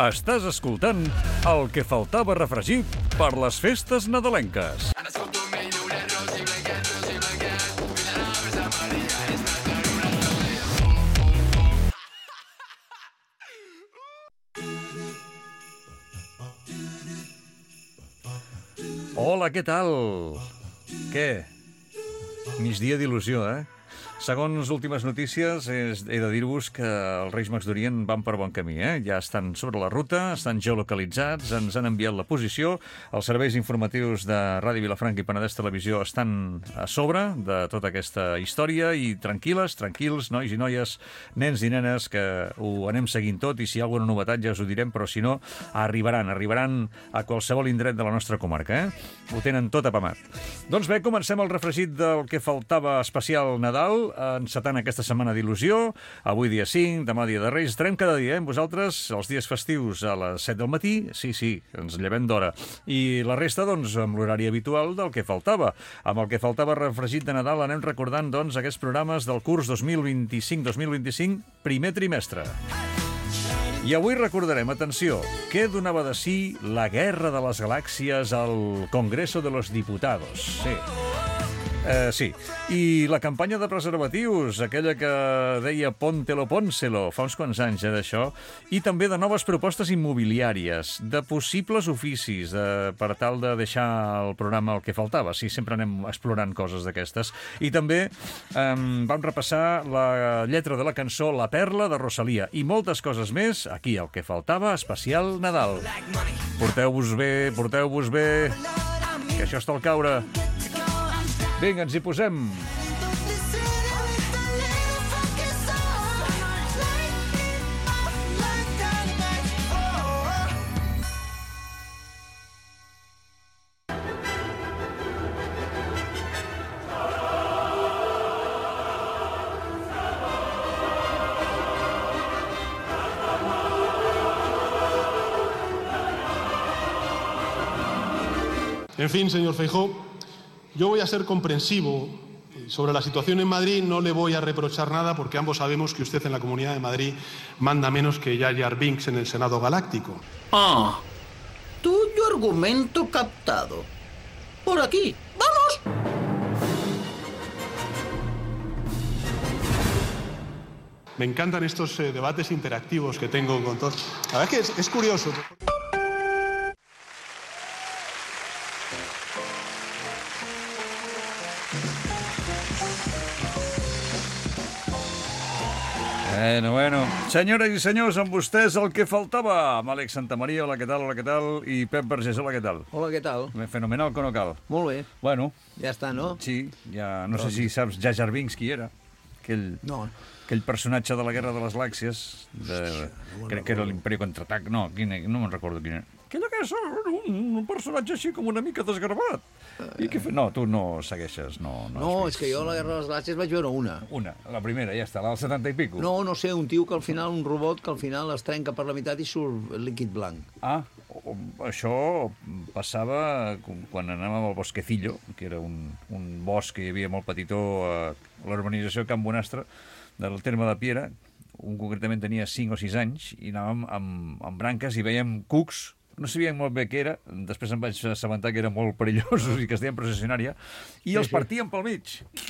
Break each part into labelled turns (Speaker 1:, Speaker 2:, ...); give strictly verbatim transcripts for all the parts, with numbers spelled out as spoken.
Speaker 1: Estàs escoltant El que faltava refregir per les festes nadalenques. Hola, què tal? Què? Migdia d'il·lusió, eh? Segons últimes notícies, he de dir-vos que els Reis Mags d'Orient van per bon camí, eh? Ja estan sobre la ruta, estan geolocalitzats, ens han enviat la posició, els serveis informatius de Ràdio Vilafranca i Penedès Televisió estan a sobre de tota aquesta història i tranquil·les, tranquils, nois i noies, nens i nenes, que ho anem seguint tot i si hi ha alguna novetat ja us ho direm, però si no, arribaran, arribaran a qualsevol indret de la nostra comarca, eh? Ho tenen tot apamat. Doncs bé, comencem el refregit del que faltava especial Nadal, encetant aquesta setmana d'il·lusió. Avui dia cinc, demà dia de Reis. Estarem cada dia, eh, amb vosaltres, els dies festius a les set del matí. Sí, sí, ens llevem d'hora. I la resta, doncs, amb l'horari habitual del que faltava. Amb el que faltava refregit de Nadal anem recordant, doncs, aquests programes del curs dos mil vint-i-cinc dos mil vint-i-cinc, primer trimestre. I avui recordarem, atenció, què donava de si la Guerra de les Galàxies al Congreso de los Diputados. Sí. Eh, sí, i la campanya de preservatius, aquella que deia Póntelo, Pónselo, fa uns quants anys eh, d'això, i també de noves propostes immobiliàries, de possibles oficis, de, per tal de deixar el programa el que faltava. Sí, sempre anem explorant coses d'aquestes. I també eh, vam repassar la lletra de la cançó La Perla de Rosalia i moltes coses més, aquí el que faltava, especial Nadal. Porteu-vos bé, porteu-vos bé, que això està al caure. Vinga, ens hi posem.
Speaker 2: En fin, señor Feijóo, yo voy a ser comprensivo. Sobre la situación en Madrid no le voy a reprochar nada porque ambos sabemos que usted en la Comunidad de Madrid manda menos que Jar Jar Binks en el Senado Galáctico.
Speaker 3: Ah, tuyo argumento captado. Por aquí, ¡vamos!
Speaker 2: Me encantan estos eh, debates interactivos que tengo con todos. La verdad es que es, es curioso.
Speaker 1: Bueno, bueno. Senyores i senyors, amb vostès el que faltava. Amb Àlex Santamaria, hola, què tal, hola, què tal? I Pep Vergés, hola, què tal?
Speaker 4: Hola, què tal?
Speaker 1: Fenomenal, que no cal.
Speaker 4: Molt bé.
Speaker 1: Bueno.
Speaker 4: Ja està, no?
Speaker 1: Sí, ja no sé si saps Jar Jar Binks qui era. Aquell,
Speaker 4: no.
Speaker 1: aquell personatge de la Guerra de les Galàxies, de, no crec que era l'Imperi Contraatac, no, quin, no me'n recordo quin era. Aquella que és un, un personatge així com una mica desgarbat. I què fe... No, tu no segueixes, no...
Speaker 4: No, no és que jo a la Guerra de les Galàxies vaig veure una.
Speaker 1: Una, la primera, ja està, la del setanta i pico.
Speaker 4: No, no sé, un tio que al final, un robot que al final es trenca per la meitat i surt líquid blanc.
Speaker 1: Ah, això passava quan anàvem al Bosquecillo, que era un, un bosc que hi havia molt petitó a l'urbanització Can Bonastre, del terme de Piera. Un concretament tenia cinc o sis anys i anàvem amb, amb branques i veiem cucs. No sabíem molt bé què era, després em vaig assabentar que eren molt perillosos i que es deien processionària, i els partíem pel mig.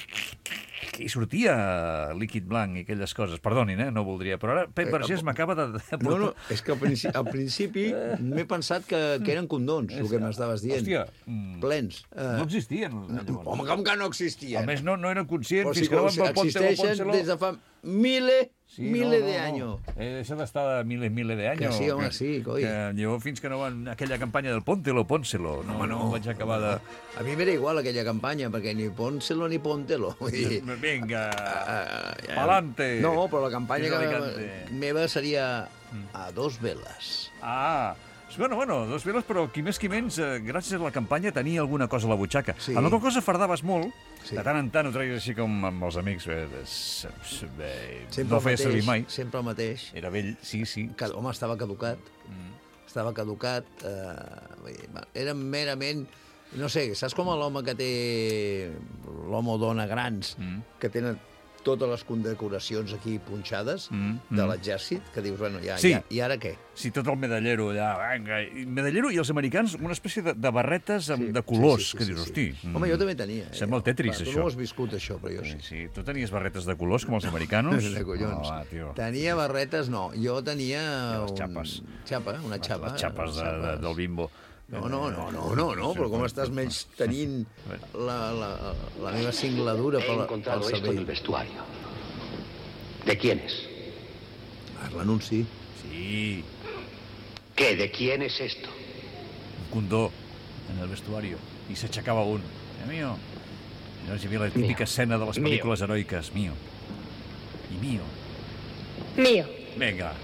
Speaker 1: I sortia líquid blanc i aquelles coses. Perdonin, eh? No voldria. Però ara Pep Vergés m'acaba de...
Speaker 4: No, no, és que al principi, al principi m'he pensat que, que eren condons, el que m'estaves dient.
Speaker 1: Hòstia.
Speaker 4: Plens.
Speaker 1: No existien.
Speaker 4: No, home, com que no existien?
Speaker 1: A més, no, no eren conscients.
Speaker 4: Però si
Speaker 1: fins que no van pel Póntelo,
Speaker 4: existeixen des de fa mile...
Speaker 1: Sí,
Speaker 4: mile
Speaker 1: no,
Speaker 4: de
Speaker 1: no,
Speaker 4: años.
Speaker 1: No. Eh, això d'estar de mile, mile de años.
Speaker 4: Que sí, home,
Speaker 1: que,
Speaker 4: sí, coi.
Speaker 1: Que llavors fins que no van aquella campanya del Póntelo, Pónselo. No, home, no, no vaig acabar de...
Speaker 4: A mi m'era igual aquella campanya, perquè ni Pónselo ni Póntelo. Dir...
Speaker 1: Vinga,
Speaker 4: uh, ja...
Speaker 1: pa'lante.
Speaker 4: No, però la campanya que meva seria a dos veles.
Speaker 1: Ah, bueno, bueno, dos veles, però qui més qui menys, eh, gràcies a la campanya, tenia alguna cosa a la butxaca.
Speaker 4: Sí.
Speaker 1: Amb la qual cosa fardaves molt,
Speaker 4: sí.
Speaker 1: De tant en tant ho treies així com amb els amics. Eh, eh,
Speaker 4: sempre
Speaker 1: no
Speaker 4: el
Speaker 1: feia servir mai.
Speaker 4: Sempre el mateix.
Speaker 1: Era vell, sí, sí.
Speaker 4: Que, home, estava caducat. Mm. Estava caducat. Eh, era merament... No sé, saps com l'home que té... L'home o dona grans, mm. que tenen totes les condecoracions aquí punxades
Speaker 1: Mm,
Speaker 4: de
Speaker 1: mm.
Speaker 4: l'exèrcit, que dius, bueno, ja,
Speaker 1: Sí.
Speaker 4: ja, i ara què?
Speaker 1: Sí, tot el medallero allà, vinga. I medallero i els americans, una espècie de, de barretes amb, de colors, que dius, hosti...
Speaker 4: Home, jo també tenia. Eh?
Speaker 1: Sembla el Tetris,
Speaker 4: Clar,
Speaker 1: això.
Speaker 4: Tu no ho has viscut, això, però jo
Speaker 1: Sí,
Speaker 4: sí.
Speaker 1: sí. Tu tenies barretes de colors, com els americanos?
Speaker 4: De collons.
Speaker 1: Oh, tio.
Speaker 4: Tenia barretes, no. Jo tenia...
Speaker 1: les
Speaker 4: un-
Speaker 1: xapes.
Speaker 4: Xapa, una xapa.
Speaker 1: Les xapes de, de, del bimbo.
Speaker 4: No, no, no, no, no, no, però com estàs menys tenint la, la, la meva cingladura
Speaker 5: He
Speaker 4: pel, pel
Speaker 5: encontrado esto en el
Speaker 4: cervell.
Speaker 5: vestuario. ¿De quién es?
Speaker 4: Ah, l'anunci.
Speaker 1: Sí,
Speaker 5: ¿Qué? ¿De quién es esto?
Speaker 1: un condó en el vestuario. I s'aixecava un. Eh, mio. I llavors hi havia la típica escena de les
Speaker 5: Mío.
Speaker 1: pel·lícules heroiques. Mio. I mio.
Speaker 6: Mío.
Speaker 1: Vinga.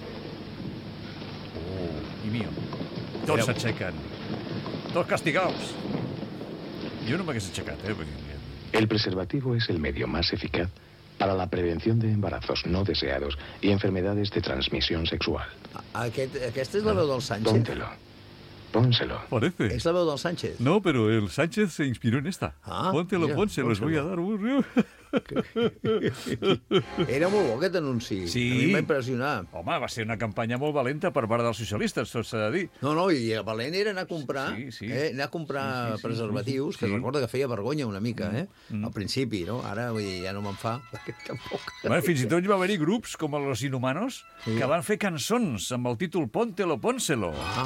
Speaker 1: Oh, i mio. Tots s'aixequen. Tots castigats. Jo no m'hagués aixecat, eh? Perquè...
Speaker 7: El preservativo es el medio más eficaz para la prevención de embarazos no deseados y enfermedades de transmisión sexual.
Speaker 4: Aquest, aquesta és la veu del Sánchez.
Speaker 7: Póntelo. Pónselo.
Speaker 1: Parece.
Speaker 4: És la veu del Sánchez.
Speaker 1: No, pero el Sánchez se inspiró en esta.
Speaker 4: Ah,
Speaker 1: Póntelo,
Speaker 4: mira,
Speaker 1: pónselo, les voy a dar. un-
Speaker 4: Era molt bo aquest anunci.
Speaker 1: Sí.
Speaker 4: A mi em va impressionar.
Speaker 1: Home, va ser una campanya molt valenta per part dels socialistes, tot s'ha de dir.
Speaker 4: No, no, i el valent era anar a comprar,
Speaker 1: Sí, sí.
Speaker 4: Eh, anar a comprar
Speaker 1: Sí, sí, sí,
Speaker 4: preservatius,
Speaker 1: sí,
Speaker 4: que
Speaker 1: sí.
Speaker 4: recorda que feia vergonya una mica, eh? Al principi, no? Ara, vull dir, ja no me'n fa, perquè tampoc...
Speaker 1: Bueno, fins i tot hi va haver-hi grups com Los Inhumanos
Speaker 4: Sí.
Speaker 1: que van fer cançons amb el títol Póntelo, pónselo.
Speaker 4: Ah,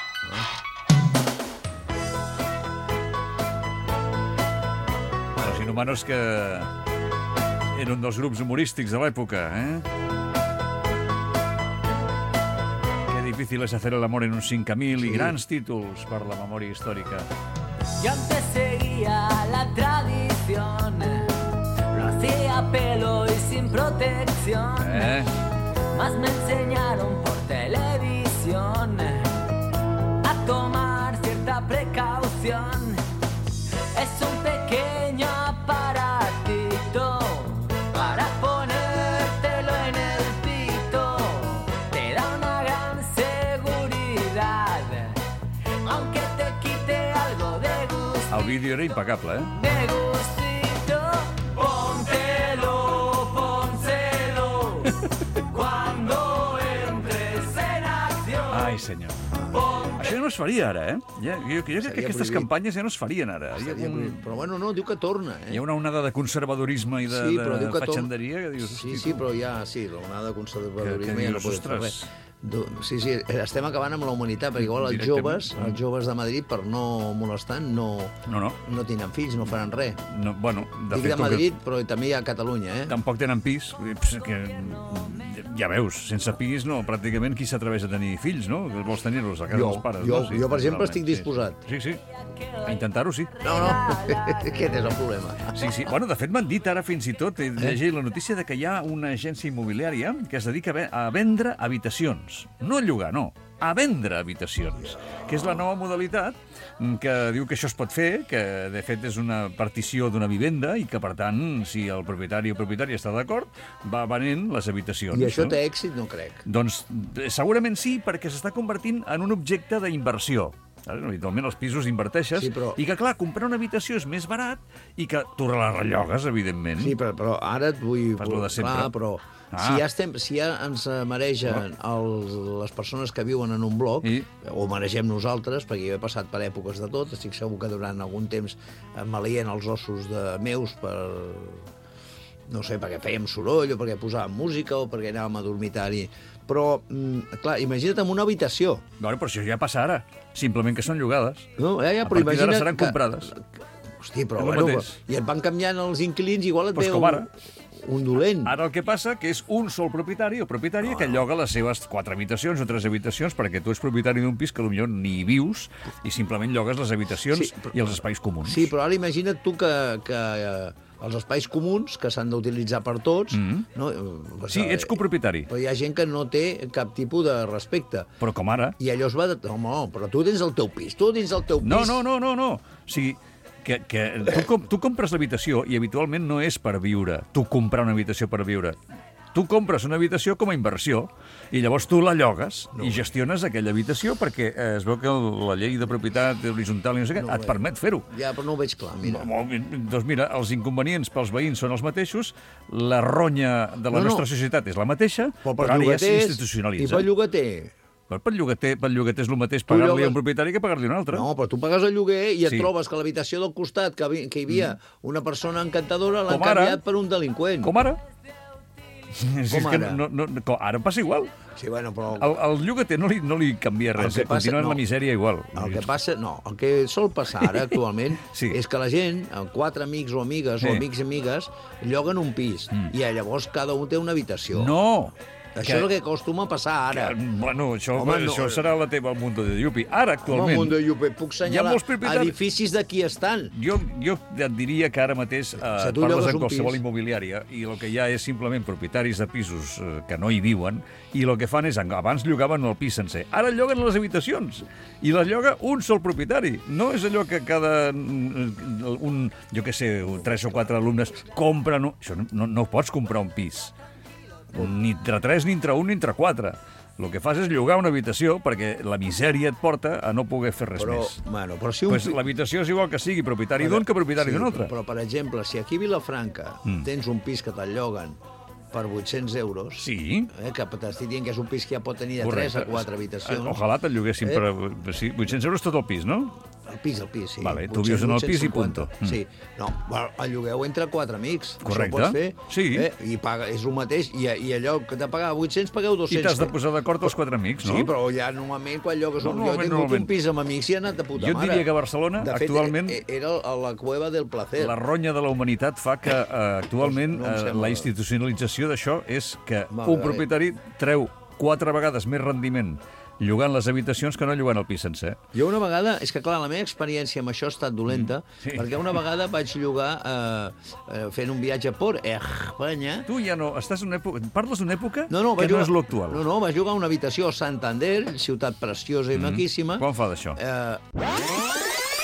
Speaker 1: Los Inhumanos que eren un dels grups humorístics de l'època, eh? Qué difícil es hacer el amor en un cinc mil i grans títols per la memòria històrica.
Speaker 8: Yo antes seguía la tradición, lo hacía a pelo y sin protección,
Speaker 1: Eh?
Speaker 8: más me enseñaron por televisión a tomar cierta precaución. Es un pequeño aparatito para ponértelo en el pito, te da una gran seguridad, aunque te quite algo de gusto.
Speaker 1: El vídeo era impecable, eh?
Speaker 8: De gustito, póntelo, pónselo, cuando entres en acción.
Speaker 1: Ai, senyor. Això ja no es faria ara, eh? Ja, jo, jo crec que
Speaker 4: Seria
Speaker 1: aquestes
Speaker 4: prohibit.
Speaker 1: campanyes ja no es farien ara. Hi ha,
Speaker 4: Seria
Speaker 1: un,
Speaker 4: prohibit. Però bueno, no, diu que torna, eh?
Speaker 1: hi ha una onada de conservadorisme i de,
Speaker 4: Sí, però
Speaker 1: de
Speaker 4: diu que torna-
Speaker 1: fatxanderia que dius...
Speaker 4: Sí,
Speaker 1: hosti,
Speaker 4: sí,
Speaker 1: tu.
Speaker 4: però ja, sí, l'onada de conservadorisme
Speaker 1: Que- que
Speaker 4: ja no
Speaker 1: dius,
Speaker 4: pot fer
Speaker 1: ostres.
Speaker 4: res. Du- Sí, sí, estem acabant amb la humanitat, perquè igual els
Speaker 1: Directament.
Speaker 4: joves, els joves de Madrid, per no molestar, no,
Speaker 1: No, no.
Speaker 4: no tenen fills, no faran res.
Speaker 1: no bueno, de
Speaker 4: Dic
Speaker 1: fet,
Speaker 4: de
Speaker 1: com que
Speaker 4: Madrid, però també hi ha a Catalunya, eh?
Speaker 1: tampoc tenen pis. Ps, Que, ja veus, sense pis, no, pràcticament qui s'atreveix a tenir fills, no? Vols tenir-los a casa
Speaker 4: Jo,
Speaker 1: dels pares,
Speaker 4: jo,
Speaker 1: no? Sí,
Speaker 4: jo, per exemple,
Speaker 1: naturalment,
Speaker 4: estic
Speaker 1: sí.
Speaker 4: disposat.
Speaker 1: Sí, sí. A intentar-ho, sí.
Speaker 4: No, no, aquest és el problema.
Speaker 1: Sí, sí. Bueno, de fet, m'han dit ara fins i tot, he llegit la notícia de que hi ha una agència immobiliària que es dedica a ve- a vendre habitacions. No a llogar, no. A vendre habitacions, que és la nova modalitat mm, que diu que això es pot fer, que de fet és una partició d'una vivenda i que, per tant, si el propietari o propietària està d'acord, va venent les habitacions.
Speaker 4: I això
Speaker 1: no?
Speaker 4: té èxit, no crec.
Speaker 1: Doncs eh, segurament sí, perquè s'està convertint en un objecte d'inversió. Saps? Habitualment els pisos inverteixes
Speaker 4: Sí, però-
Speaker 1: i que, clar, comprar una habitació és més barat i que tu la rellogues, evidentment.
Speaker 4: Sí, però, però ara et vull...
Speaker 1: Fas lo de sempre.
Speaker 4: Clar, però
Speaker 1: Ah.
Speaker 4: si, ja estem, si ja ens maregen els, les persones que viuen en un bloc,
Speaker 1: I?
Speaker 4: o maregem nosaltres, perquè jo he passat per èpoques de tot, estic segur que durant algun temps em malien els ossos de meus per... no sé, perquè fèiem soroll, o perquè posàvem música, o perquè anàvem a dormitar-hi. Però, mm, clar, imagina't en una habitació.
Speaker 1: Bueno, però això ja passa ara. Simplement que són llogades.
Speaker 4: No, ja, ja,
Speaker 1: A
Speaker 4: però
Speaker 1: partir d'ara
Speaker 4: imagina't
Speaker 1: seran
Speaker 4: que-
Speaker 1: comprades.
Speaker 4: Hosti, però,
Speaker 1: És el
Speaker 4: bueno,
Speaker 1: mateix.
Speaker 4: i et van canviant els inquilins, igual et
Speaker 1: Pues
Speaker 4: ve
Speaker 1: com
Speaker 4: un,
Speaker 1: ara.
Speaker 4: un dolent.
Speaker 1: Ara el que passa que és un sol propietari o propietària que lloga les seves quatre habitacions o tres habitacions perquè tu ets propietari d'un pis que potser ni hi vius i simplement llogues les habitacions
Speaker 4: Sí, però-
Speaker 1: i els espais comuns.
Speaker 4: Sí, però ara imagina't tu que, que eh, els espais comuns, que s'han d'utilitzar per tots...
Speaker 1: Mm.
Speaker 4: no? Eh,
Speaker 1: Sí, ets copropietari.
Speaker 4: Però hi ha gent que no té cap tipus de respecte.
Speaker 1: Però com ara...
Speaker 4: I allò es va... De... Home, no, però tu tens el teu pis, tu tens el teu pis.
Speaker 1: No, no, no, no, no. O sigui, que, que tu, com, tu compres l'habitació i habitualment no és per viure. Tu comprar una habitació per viure. tu compres una habitació com a inversió i llavors tu la llogues no, i gestiones aquella habitació perquè eh, es veu que la llei de propietat horitzontal i no sé què no et veig. permet fer-ho.
Speaker 4: Ja, però no ho veig clar, mira.
Speaker 1: No, doncs mira, els inconvenients pels veïns són els mateixos, la ronya de la no, nostra no. societat és la mateixa, però, però ara ja s'institucionalitza.
Speaker 4: I pel llogater?
Speaker 1: Per, per, llogater, per llogater és el mateix pagar-li llogues... a un propietari que pagar-li a un altre.
Speaker 4: No, però tu pagues el lloguer i et sí. trobes que l'habitació del costat, que, que hi havia una persona encantadora, l'han canviat per un delinqüent.
Speaker 1: Com ara?
Speaker 4: Com
Speaker 1: si és
Speaker 4: ara?
Speaker 1: Que no, no, no, ara passa igual.
Speaker 4: Sí, bueno, però...
Speaker 1: El, el llogater no li, no li canvia res, eh? Continua en no, la misèria igual.
Speaker 4: El que passa, no, el que sol passar ara actualment sí. és que la gent, amb quatre amics o amigues sí. o amics i amigues, lloguen un pis mm. i llavors cada un té una habitació.
Speaker 1: No!
Speaker 4: Això que, és el que acostuma a passar ara.
Speaker 1: Que, bueno, això, Home, no, això serà la teva Mundo de Yupi. Ara, actualment...
Speaker 4: Home, Mundo de Yupi. Puc senyalar edificis de qui estan.
Speaker 1: Jo, jo et diria que ara mateix eh,
Speaker 4: si
Speaker 1: parles en qualsevol immobiliària i el que hi ha és simplement propietaris de pisos eh, que no hi viuen i el que fan és, abans llogaven el pis sencer, ara lloguen les habitacions i les lloga un sol propietari. No és allò que cada un, jo què sé, tres o quatre alumnes compren... Això no, no pots comprar un pis. Ni entre tres, ni entre un, ni entre quatre. El que fas és llogar una habitació perquè la misèria et porta a no poder fer res
Speaker 4: però,
Speaker 1: més.
Speaker 4: Bueno, però si un...
Speaker 1: pues l'habitació és igual que sigui propietari d'un que propietari
Speaker 4: sí,
Speaker 1: d'un altre.
Speaker 4: Però, per exemple, si aquí a Vilafranca mm. tens un pis que te'l lloguen per vuit-cents euros,
Speaker 1: sí.
Speaker 4: eh, que t'estic dient que és un pis que ja pot tenir de tres a quatre habitacions...
Speaker 1: Ojalà te'l lloguessin eh? per sí, vuit-cents euros tot el pis, no?
Speaker 4: El pis, el pis, sí.
Speaker 1: Vale, tu vius en el pis i punto.
Speaker 4: Mm. Sí. No, el llogueu entre quatre amics.
Speaker 1: Correcte.
Speaker 4: Això ho pots fer.
Speaker 1: Sí.
Speaker 4: Eh? I paga, és el mateix. I, i allò que t'ha pagat vuit-cents, pagueu dos-cents.
Speaker 1: I t'has de posar d'acord els quatre amics, no?
Speaker 4: Sí, però ja normalment quan llogues un... No, jo he tingut normalment. un pis amb amics i he anat de puta
Speaker 1: jo
Speaker 4: mare.
Speaker 1: Jo diria que a Barcelona,
Speaker 4: de fet,
Speaker 1: actualment...
Speaker 4: era la cueva del placer.
Speaker 1: La ronya de la humanitat fa que uh, actualment no uh, la institucionalització d'això és que Va, un propietari treu quatre vegades més rendiment llogant les habitacions que no llogant el pis sencer.
Speaker 4: Jo una vegada, és que clar, la meva experiència amb això ha estat dolenta, mm, sí. perquè una vegada vaig llogar eh, eh, fent un viatge per Espanya.
Speaker 1: Tu ja no, estàs en una època, parles d'una època
Speaker 4: no, no,
Speaker 1: que
Speaker 4: llogar,
Speaker 1: no és l'actual.
Speaker 4: No, no, vaig llogar una habitació a Santander, ciutat preciosa i mm. maquíssima.
Speaker 1: Quan fa d'això?
Speaker 4: Eh...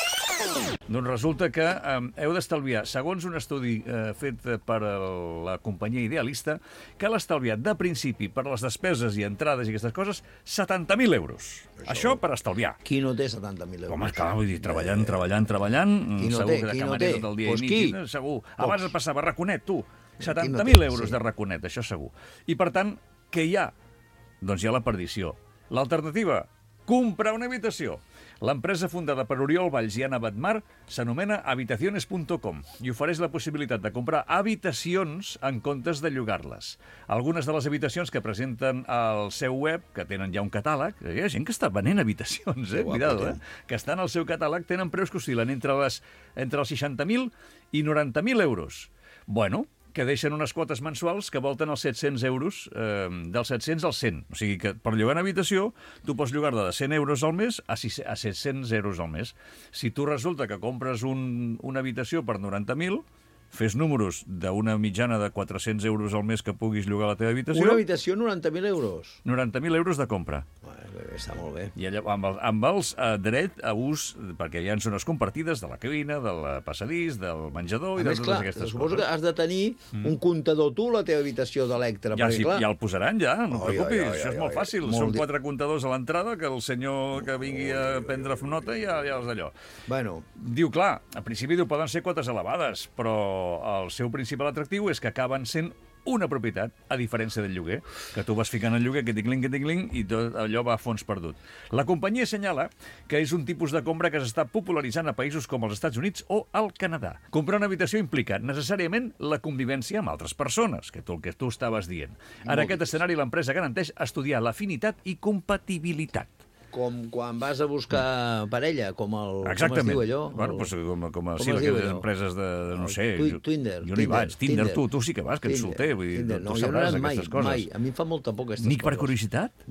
Speaker 1: Doncs resulta que eh, heu d'estalviar, segons un estudi eh, fet per la companyia Idealista, que l'ha estalviat de principi per les despeses i entrades i aquestes coses setanta mil euros. Això, Això per estalviar.
Speaker 4: Qui no té setanta mil euros?
Speaker 1: Home, clar, vull dir, treballant, treballant, treballant,
Speaker 4: qui no
Speaker 1: segur
Speaker 4: té,
Speaker 1: que de
Speaker 4: qui
Speaker 1: camarer
Speaker 4: no
Speaker 1: tot el dia
Speaker 4: pues
Speaker 1: i nit,
Speaker 4: qui?
Speaker 1: segur.
Speaker 4: Pocs.
Speaker 1: Abans es passava raconet, tu. setanta mil no euros sí. de raconet, això segur. I, per tant, què hi ha? Doncs hi ha la perdició. L'alternativa, comprar una habitació. L'empresa fundada per Oriol Valls i Anna Batmar s'anomena habitaciones punt com i ofereix la possibilitat de comprar habitacions en comptes de llogar-les. Algunes de les habitacions que presenten al seu web, que tenen ja un catàleg, hi ha gent que està venent habitacions, eh? Cuidado, eh? Que estan al seu catàleg, tenen preus que oscil·len entre, les, entre els seixanta mil i noranta mil euros. Bueno, que deixen unes quotes mensuals que volten els set-cents euros, eh, dels set-cents als cent. O sigui que per llogar una habitació tu pots llogar-la de cent euros al mes a, sis, a set-cents euros al mes. Si tu resulta que compres un, una habitació per noranta mil, fes números d'una mitjana de quatre-cents euros al mes que puguis llogar la teva habitació.
Speaker 4: Una habitació, noranta mil euros?
Speaker 1: noranta mil euros de compra.
Speaker 4: Bueno, està molt bé.
Speaker 1: I allà, amb, el, amb els eh, dret a ús, perquè hi ha zones compartides de la cuina, del passadís, del menjador i de totes
Speaker 4: clar,
Speaker 1: aquestes
Speaker 4: suposo
Speaker 1: coses.
Speaker 4: que has de tenir mm. un comptador tu, la teva habitació d'Electra.
Speaker 1: Ja,
Speaker 4: perquè,
Speaker 1: sí,
Speaker 4: clar...
Speaker 1: ja el posaran, ja, no et preocupis,
Speaker 4: oi, oi,
Speaker 1: això és
Speaker 4: oi,
Speaker 1: molt fàcil.
Speaker 4: molt
Speaker 1: Són
Speaker 4: di...
Speaker 1: quatre comptadors a l'entrada, que el senyor que vingui a prendre nota ja, ja els d'allò.
Speaker 4: Bueno.
Speaker 1: Diu, clar, a principi diu, poden ser quotes elevades, però el seu principal atractiu és que acaben sent una propietat, a diferència del lloguer, que tu vas ficant el lloguer, que tingling, que tingling, i tot allò va a fons perdut. La companyia assenyala que és un tipus de compra que s'està popularitzant a països com els Estats Units o el Canadà. Comprar una habitació implica necessàriament la convivència amb altres persones, que tu, el que tu estaves dient. En aquest escenari l'empresa garanteix estudiar l'afinitat i compatibilitat.
Speaker 4: Com quan vas a buscar parella, com el...
Speaker 1: Exactament.
Speaker 4: Com es diu allò?
Speaker 1: Bueno, doncs, com, com, a, sí, aquelles empreses de, de no sé...
Speaker 4: Tu, Tinder.
Speaker 1: Jo no hi vaig. Tinder, Tinder, tu, tu sí que vas, que ets solter. Vull dir,
Speaker 4: Tinder.
Speaker 1: tu
Speaker 4: No,
Speaker 1: sabràs
Speaker 4: jo no
Speaker 1: aquestes
Speaker 4: mai,
Speaker 1: coses.
Speaker 4: mai. A mi em fa molta por aquestes
Speaker 1: Ni
Speaker 4: coses.
Speaker 1: per curiositat?
Speaker 4: Mai.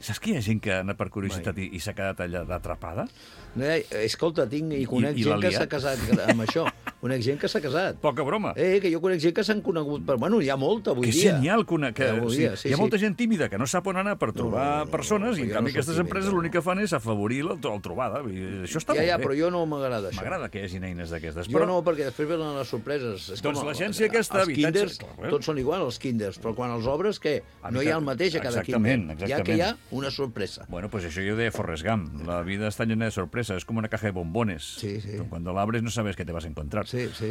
Speaker 1: Saps que hi ha gent que ha anat per curiositat i, i s'ha quedat allà atrapada?
Speaker 4: No, eh, escolta, tinc i conec
Speaker 1: I- i
Speaker 4: gent
Speaker 1: l'ha
Speaker 4: que s'ha
Speaker 1: liat.
Speaker 4: casat amb això. Conec gent que s'ha casat.
Speaker 1: Poca broma.
Speaker 4: Eh, que jo conec gent que s'han conegut... Per... Bueno, hi ha molta avui
Speaker 1: Que és
Speaker 4: dia.
Speaker 1: genial que, una, que
Speaker 4: Eh, avui
Speaker 1: sí,
Speaker 4: dia, sí,
Speaker 1: hi ha
Speaker 4: sí.
Speaker 1: molta gent tímida que no sap on anar per trobar
Speaker 4: no, no,
Speaker 1: persones
Speaker 4: no,
Speaker 1: i en
Speaker 4: jo
Speaker 1: canvi
Speaker 4: no soc
Speaker 1: aquestes
Speaker 4: tímid,
Speaker 1: empreses
Speaker 4: no.
Speaker 1: l'únic que fan és afavorir la, la trobada. Vull dir, això està
Speaker 4: Ja, ja,
Speaker 1: molt
Speaker 4: però
Speaker 1: bé.
Speaker 4: jo no m'agrada això.
Speaker 1: M'agrada que hi hagin eines d'aquestes.
Speaker 4: Jo no, perquè després venen les sorpreses. És
Speaker 1: Doncs
Speaker 4: com
Speaker 1: l'agència aquesta,
Speaker 4: els
Speaker 1: habitatge-
Speaker 4: kinders,
Speaker 1: clar,
Speaker 4: tots són iguals, els kinders, però quan els obres, què? No hi ha el mateix a cada
Speaker 1: Exactament,
Speaker 4: kinder. Ja que hi ha
Speaker 1: exactament.
Speaker 4: una sorpresa.
Speaker 1: Bueno, pues eso yo de Forrest Gump. La vida está llena de sorpresas. Es como una caja de bombones.
Speaker 4: Sí, sí.
Speaker 1: Cuando la abres no sabes qué te vas a encontrar.
Speaker 4: Sí, sí.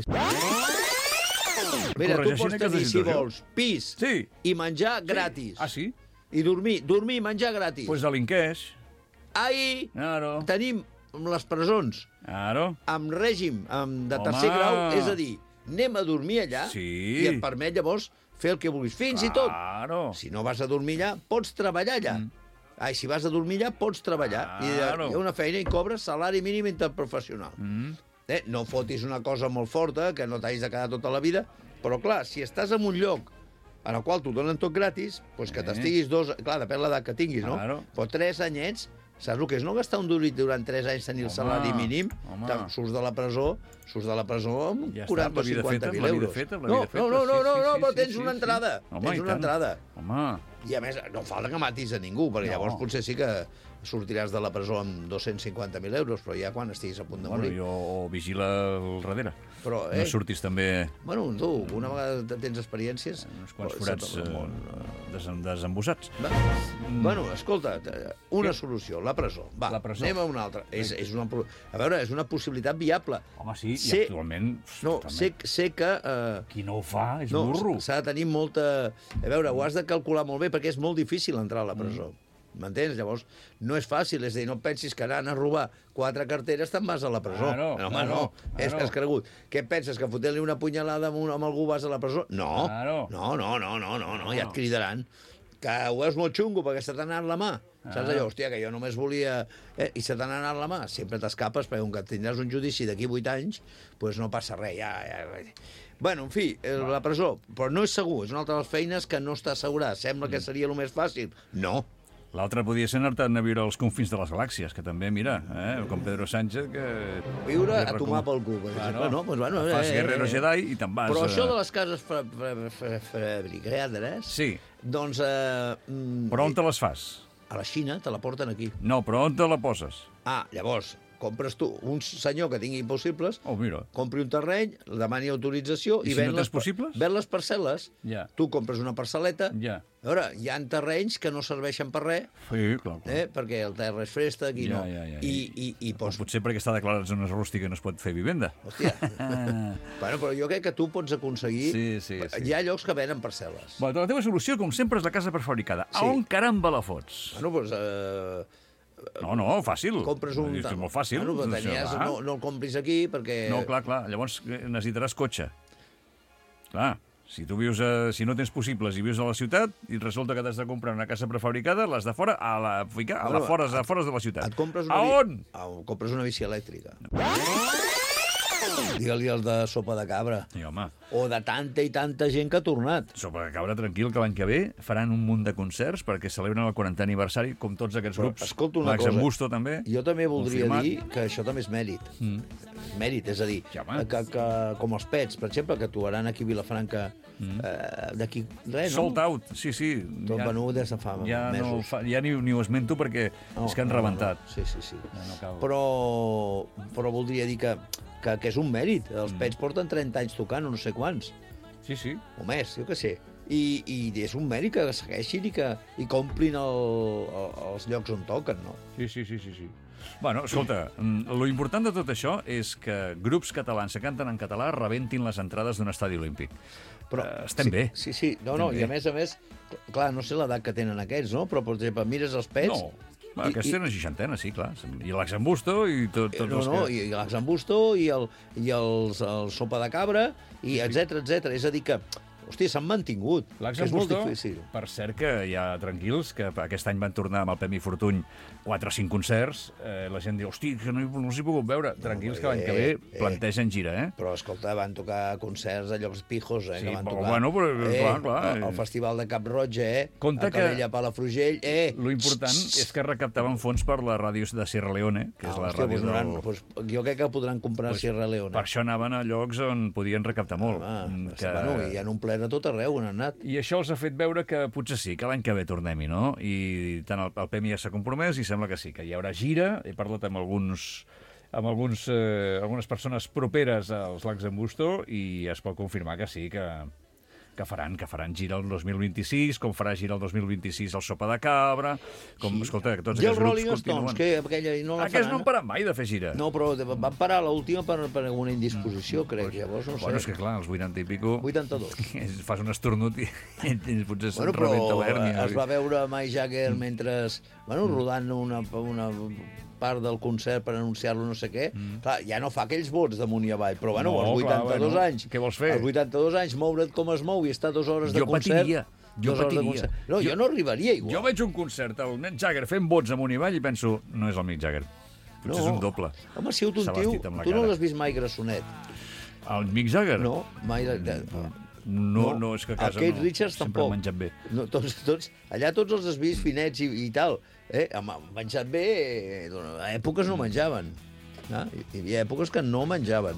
Speaker 4: Mira, tu
Speaker 1: Corregeixin
Speaker 4: pots
Speaker 1: aquesta
Speaker 4: tenir, si
Speaker 1: situació.
Speaker 4: vols, pis
Speaker 1: Sí.
Speaker 4: i menjar gratis.
Speaker 1: Ah, sí?
Speaker 4: I dormir, dormir i menjar gratis.
Speaker 1: Pues delinqueix.
Speaker 4: Ahir
Speaker 1: Claro.
Speaker 4: tenim les presons
Speaker 1: Claro.
Speaker 4: amb règim amb de
Speaker 1: Home.
Speaker 4: tercer grau, és a dir, anem a dormir allà
Speaker 1: Sí.
Speaker 4: i et permet llavors fer el que vulguis. Fins i tot,
Speaker 1: Claro.
Speaker 4: si no vas a dormir allà, pots treballar allà. Mm. Ai, si vas a dormir allà, pots treballar. I
Speaker 1: Claro.
Speaker 4: hi ha una feina i cobres salari mínim interprofessional.
Speaker 1: Mm.
Speaker 4: Eh? No fotis una cosa molt forta, que no t'hagis de quedar tota la vida, però clar, si estàs en un lloc en el qual t'ho donen tot gratis, doncs que
Speaker 1: Eh.
Speaker 4: t'estiguis dos... Clar, depèn de l'edat que tinguis, no?
Speaker 1: Claro.
Speaker 4: Però tres anyets, saps el que és no gastar un durit durant tres anys tenir el
Speaker 1: Home,
Speaker 4: salari mínim?
Speaker 1: home.
Speaker 4: Te- Surts de la presó, surts de la presó amb
Speaker 1: Ja està,
Speaker 4: quaranta
Speaker 1: la
Speaker 4: o
Speaker 1: vida
Speaker 4: cinquanta
Speaker 1: feta,
Speaker 4: mil
Speaker 1: la vida
Speaker 4: euros.
Speaker 1: feta, la
Speaker 4: no,
Speaker 1: vida feta,
Speaker 4: no, no, no,
Speaker 1: sí,
Speaker 4: no,
Speaker 1: sí,
Speaker 4: no,
Speaker 1: sí,
Speaker 4: però
Speaker 1: sí,
Speaker 4: tens
Speaker 1: sí,
Speaker 4: una
Speaker 1: sí.
Speaker 4: entrada.
Speaker 1: Home,
Speaker 4: tens
Speaker 1: i
Speaker 4: una
Speaker 1: tant.
Speaker 4: entrada.
Speaker 1: Home,
Speaker 4: I a més, no falta que matis a ningú, perquè
Speaker 1: No.
Speaker 4: llavors potser sí que sortiràs de la presó amb dos-cents cinquanta mil euros, però ja quan estiguis a punt de
Speaker 1: bueno,
Speaker 4: morir.
Speaker 1: jo, o vigila al darrere.
Speaker 4: Però,
Speaker 1: No
Speaker 4: eh,
Speaker 1: surtis també
Speaker 4: bueno, tu, una vegada te- tens experiències...
Speaker 1: uns quants
Speaker 4: oh,
Speaker 1: forats
Speaker 4: se't obre el
Speaker 1: eh,
Speaker 4: món, eh.
Speaker 1: desen, desembussats.
Speaker 4: Va. Bueno, escolta, eh, una
Speaker 1: Què?
Speaker 4: solució, la presó. Va,
Speaker 1: La presó.
Speaker 4: anem a una altra. És, és una, pro- a veure, és una possibilitat viable.
Speaker 1: Home, sí,
Speaker 4: Sé-
Speaker 1: i actualment...
Speaker 4: No,
Speaker 1: totalment.
Speaker 4: sé, sé que... Eh,
Speaker 1: Qui no ho fa és
Speaker 4: no,
Speaker 1: burro.
Speaker 4: s'ha de tenir molta... A veure, ho has de calcular molt bé perquè és molt difícil entrar a la presó.
Speaker 1: Mm.
Speaker 4: M'entens? Llavors, no és fàcil, és a dir, no et pensis que anant a robar quatre carteres te'n vas a la presó.
Speaker 1: Claro,
Speaker 4: no, home,
Speaker 1: claro,
Speaker 4: no. És
Speaker 1: claro.
Speaker 4: que has cregut. Què et penses, que fotent-li una punyalada amb, un, amb algú vas a la presó? No,
Speaker 1: Claro.
Speaker 4: no, no, no, no, no, no, ja et cridaran. Que ho veus molt xungo perquè se t'ha anat la mà. Saps allò? Hòstia, que jo només volia... Eh, I se t'ha anat la mà. Sempre t'escapes, perquè com que tindràs un judici d'aquí vuit anys, doncs no passa res. Ja, ja... Bueno, en fi, eh, la presó. Però no és segur. És una altra de les feines que no està assegurada. Sembla que seria el més fàcil. No.
Speaker 1: L'altre podia ser anar-te'n a viure als confins de les galàxies, que també, mira, eh, com Pedro Sánchez, que...
Speaker 4: Viure
Speaker 1: li
Speaker 4: a tomar pel cul, per exemple. No, doncs, bueno,
Speaker 1: fas
Speaker 4: eh,
Speaker 1: Guerrero
Speaker 4: eh,
Speaker 1: Jedi i te'n vas...
Speaker 4: Però
Speaker 1: a-
Speaker 4: això de les cases fa- fa- fa- fabricades,
Speaker 1: Sí,
Speaker 4: doncs... Eh, mm,
Speaker 1: però on te les fas?
Speaker 4: a la Xina te la porten aquí.
Speaker 1: No, però on te la poses?
Speaker 4: Ah, llavors, compres tu un senyor que tingui impossibles,
Speaker 1: Oh, mira.
Speaker 4: compri un terreny, demani autorització
Speaker 1: I
Speaker 4: i,
Speaker 1: si
Speaker 4: ven,
Speaker 1: no
Speaker 4: les,
Speaker 1: tens possibles?
Speaker 4: ven les parcel·les.
Speaker 1: Ja.
Speaker 4: Tu compres una parcel·leta.
Speaker 1: Ja.
Speaker 4: A veure, hi ha terrenys que no serveixen per res,
Speaker 1: Sí, clar, clar.
Speaker 4: eh, perquè el terra és fresta, aquí
Speaker 1: Ja,
Speaker 4: no.
Speaker 1: ja, ja.
Speaker 4: I, i, i
Speaker 1: O
Speaker 4: pots...
Speaker 1: potser perquè està declarat zona rústica i no es pot fer vivenda.
Speaker 4: Hòstia. bueno, però jo crec que tu pots aconseguir...
Speaker 1: Sí, sí, sí.
Speaker 4: Hi ha llocs que venen parcel·les.
Speaker 1: Bueno, la teva solució, com sempre, és la casa prefabricada.
Speaker 4: Sí.
Speaker 1: A on caramba la fots?
Speaker 4: Bueno, doncs... Eh,
Speaker 1: No, no, fàcil.
Speaker 4: compres un...
Speaker 1: És molt fàcil.
Speaker 4: Bueno, però
Speaker 1: Això
Speaker 4: tenies,
Speaker 1: va.
Speaker 4: no, no el compris aquí perquè...
Speaker 1: No, clar, clar. Llavors eh, necessitaràs cotxe. Clar, si tu vius a, si no tens possibles i vius a la ciutat i resulta que t'has de comprar una casa prefabricada, les de fora a la, ficar, a la
Speaker 4: Bueno,
Speaker 1: fora, a fora de la ciutat.
Speaker 4: Et compres una
Speaker 1: A
Speaker 4: bi-
Speaker 1: on?
Speaker 4: Ah, compres una bici elèctrica. Digue-li el de sopa de cabra.
Speaker 1: I, home,
Speaker 4: O de tanta i tanta gent que ha tornat.
Speaker 1: sopa de cabra, tranquil, que l'any que ve faran un munt de concerts perquè celebren el quarantè aniversari, com tots aquests
Speaker 4: Però,
Speaker 1: grups.
Speaker 4: escolta una
Speaker 1: Max
Speaker 4: cosa.
Speaker 1: Ambusto, també.
Speaker 4: Jo també voldria
Speaker 1: confirmat.
Speaker 4: dir que això també és mèrit. Mm. Mèrit, és a dir,
Speaker 1: Ja, home.
Speaker 4: que, que, com els pets, per exemple, que actuaran aquí a Vilafranca mm. eh, d'aquí res, no?
Speaker 1: Sold out, sí, sí.
Speaker 4: Tot venut des de fa
Speaker 1: ja
Speaker 4: mesos.
Speaker 1: No, fa, ja ni, ni ho esmento perquè
Speaker 4: No,
Speaker 1: és que han
Speaker 4: no,
Speaker 1: rebentat.
Speaker 4: No, sí, sí, sí.
Speaker 1: No, no cal.
Speaker 4: Però, però voldria dir que, que, que és un mèrit. Els pets porten trenta anys tocant, o no sé quants.
Speaker 1: Sí, sí.
Speaker 4: O més, jo què sé. I, i és un mèrit que segueixin i que i complin el, el, els llocs on toquen, no?
Speaker 1: Sí, sí, sí, sí, sí. Bueno, escolta, mm, lo important de tot això és que grups catalans que canten en català rebentin les entrades d'un estadi olímpic.
Speaker 4: Però,
Speaker 1: Eh, estem
Speaker 4: sí,
Speaker 1: bé.
Speaker 4: Sí, sí. No, no,
Speaker 1: Estem
Speaker 4: i a
Speaker 1: bé.
Speaker 4: més a més, clar, no sé l'edat que tenen aquests, no? Però, per exemple, mires els pets...
Speaker 1: No, va,
Speaker 4: i-
Speaker 1: aquesta
Speaker 4: i-
Speaker 1: era una seixantena, sí, clar. I l'Axambusto i tot, tots
Speaker 4: No,
Speaker 1: els
Speaker 4: no,
Speaker 1: que...
Speaker 4: i l'Axambusto i, el, i els, el sopa de cabra, i etc etc. És a dir que, Hosti, s'han mantingut,
Speaker 1: L'Ax
Speaker 4: que és molt
Speaker 1: Embustó,
Speaker 4: difícil.
Speaker 1: per cert, que ja tranquils, que aquest any van tornar amb el Premi Fortuny quatre o cinc concerts. Eh, la gent diu, hosti, que no, no els he pogut veure. Tranquils, que l'any que ve
Speaker 4: eh,
Speaker 1: plantegen gira, eh?
Speaker 4: Però, escolta, van tocar concerts a llocs pijos, eh?
Speaker 1: Sí,
Speaker 4: que van
Speaker 1: però,
Speaker 4: tocar.
Speaker 1: bueno, però,
Speaker 4: eh,
Speaker 1: clar, clar.
Speaker 4: El, el Festival de Cap Roig, eh?
Speaker 1: Compte
Speaker 4: a Calella,
Speaker 1: que
Speaker 4: Palafrugell, eh?
Speaker 1: Lo important és que recaptaven fons per la ràdio de Sierra Leone, que és
Speaker 4: Ah,
Speaker 1: la
Speaker 4: hòstia,
Speaker 1: ràdio
Speaker 4: doncs,
Speaker 1: del...
Speaker 4: anaran, doncs, jo crec que podran comprar
Speaker 1: Pues,
Speaker 4: Sierra Leone.
Speaker 1: Per això anaven a llocs on podien recaptar molt.
Speaker 4: Home,
Speaker 1: que...
Speaker 4: bueno, i han omplert a tot arreu on han anat.
Speaker 1: I això els ha fet veure que potser sí, que l'any que ve tornem-hi, no? I tant el, el P M ja s'ha compromès i sembla que sí, que hi haurà gira. He parlat amb alguns amb alguns, eh, algunes persones properes als Lacs d'Embusto i es pot confirmar que sí, que, que faran que faran gira el dos mil vint-i-sis, com farà gira el dos mil vint-i-sis el Sopa de Cabra, com,
Speaker 4: Sí.
Speaker 1: escolta, que tots
Speaker 4: I els
Speaker 1: aquests grups
Speaker 4: Rolling
Speaker 1: continuen.
Speaker 4: Stones, que aquella no la
Speaker 1: Aquests
Speaker 4: faran?
Speaker 1: no han parat mai de fer gira.
Speaker 4: No, però de- van parar l'última per, per alguna indisposició, crec. Llavors, no sé.
Speaker 1: Bueno, és que clar, als vuitanta i pico...
Speaker 4: vuitanta-dos.
Speaker 1: Fas un esternut i, i potser se't
Speaker 4: Bueno, però
Speaker 1: rebenta l'hèrnia.
Speaker 4: es va veure Mike Jagger mentre, bueno, rodant una, una part del concert per anunciar-lo no sé què. Clar, ja no fa aquells vots d'amunt i avall, però bueno,
Speaker 1: No,
Speaker 4: als
Speaker 1: clar,
Speaker 4: vuitanta-dos
Speaker 1: bueno,
Speaker 4: anys,
Speaker 1: què vols fer?
Speaker 4: als vuitanta-dos anys, moure't com es mou i estar dues hores de
Speaker 1: Jo
Speaker 4: concert...
Speaker 1: patiria, jo
Speaker 4: dues hores de
Speaker 1: patiria.
Speaker 4: concert. No, jo,
Speaker 1: Jo-
Speaker 4: no arribaria igual.
Speaker 1: Jo veig un concert, el Mick Jagger fent vots amunt i avall i penso, no és el Mick Jagger. Potser és un doble.
Speaker 4: Home, si tu, un
Speaker 1: S'ha
Speaker 4: tio,
Speaker 1: vestit amb la
Speaker 4: tu no
Speaker 1: cara.
Speaker 4: l'has vist mai grassonet.
Speaker 1: El Mick Jagger?
Speaker 4: No, mai... De, de,
Speaker 1: No, no, és que a casa
Speaker 4: el Keith
Speaker 1: no.
Speaker 4: Richards
Speaker 1: Sempre
Speaker 4: tampoc.
Speaker 1: han menjat bé.
Speaker 4: No, tots, tots, allà tots els has vist finets i, i tal. Eh? Han menjat bé, eh, a èpoques no menjaven. Ah? Hi havia èpoques que no menjaven.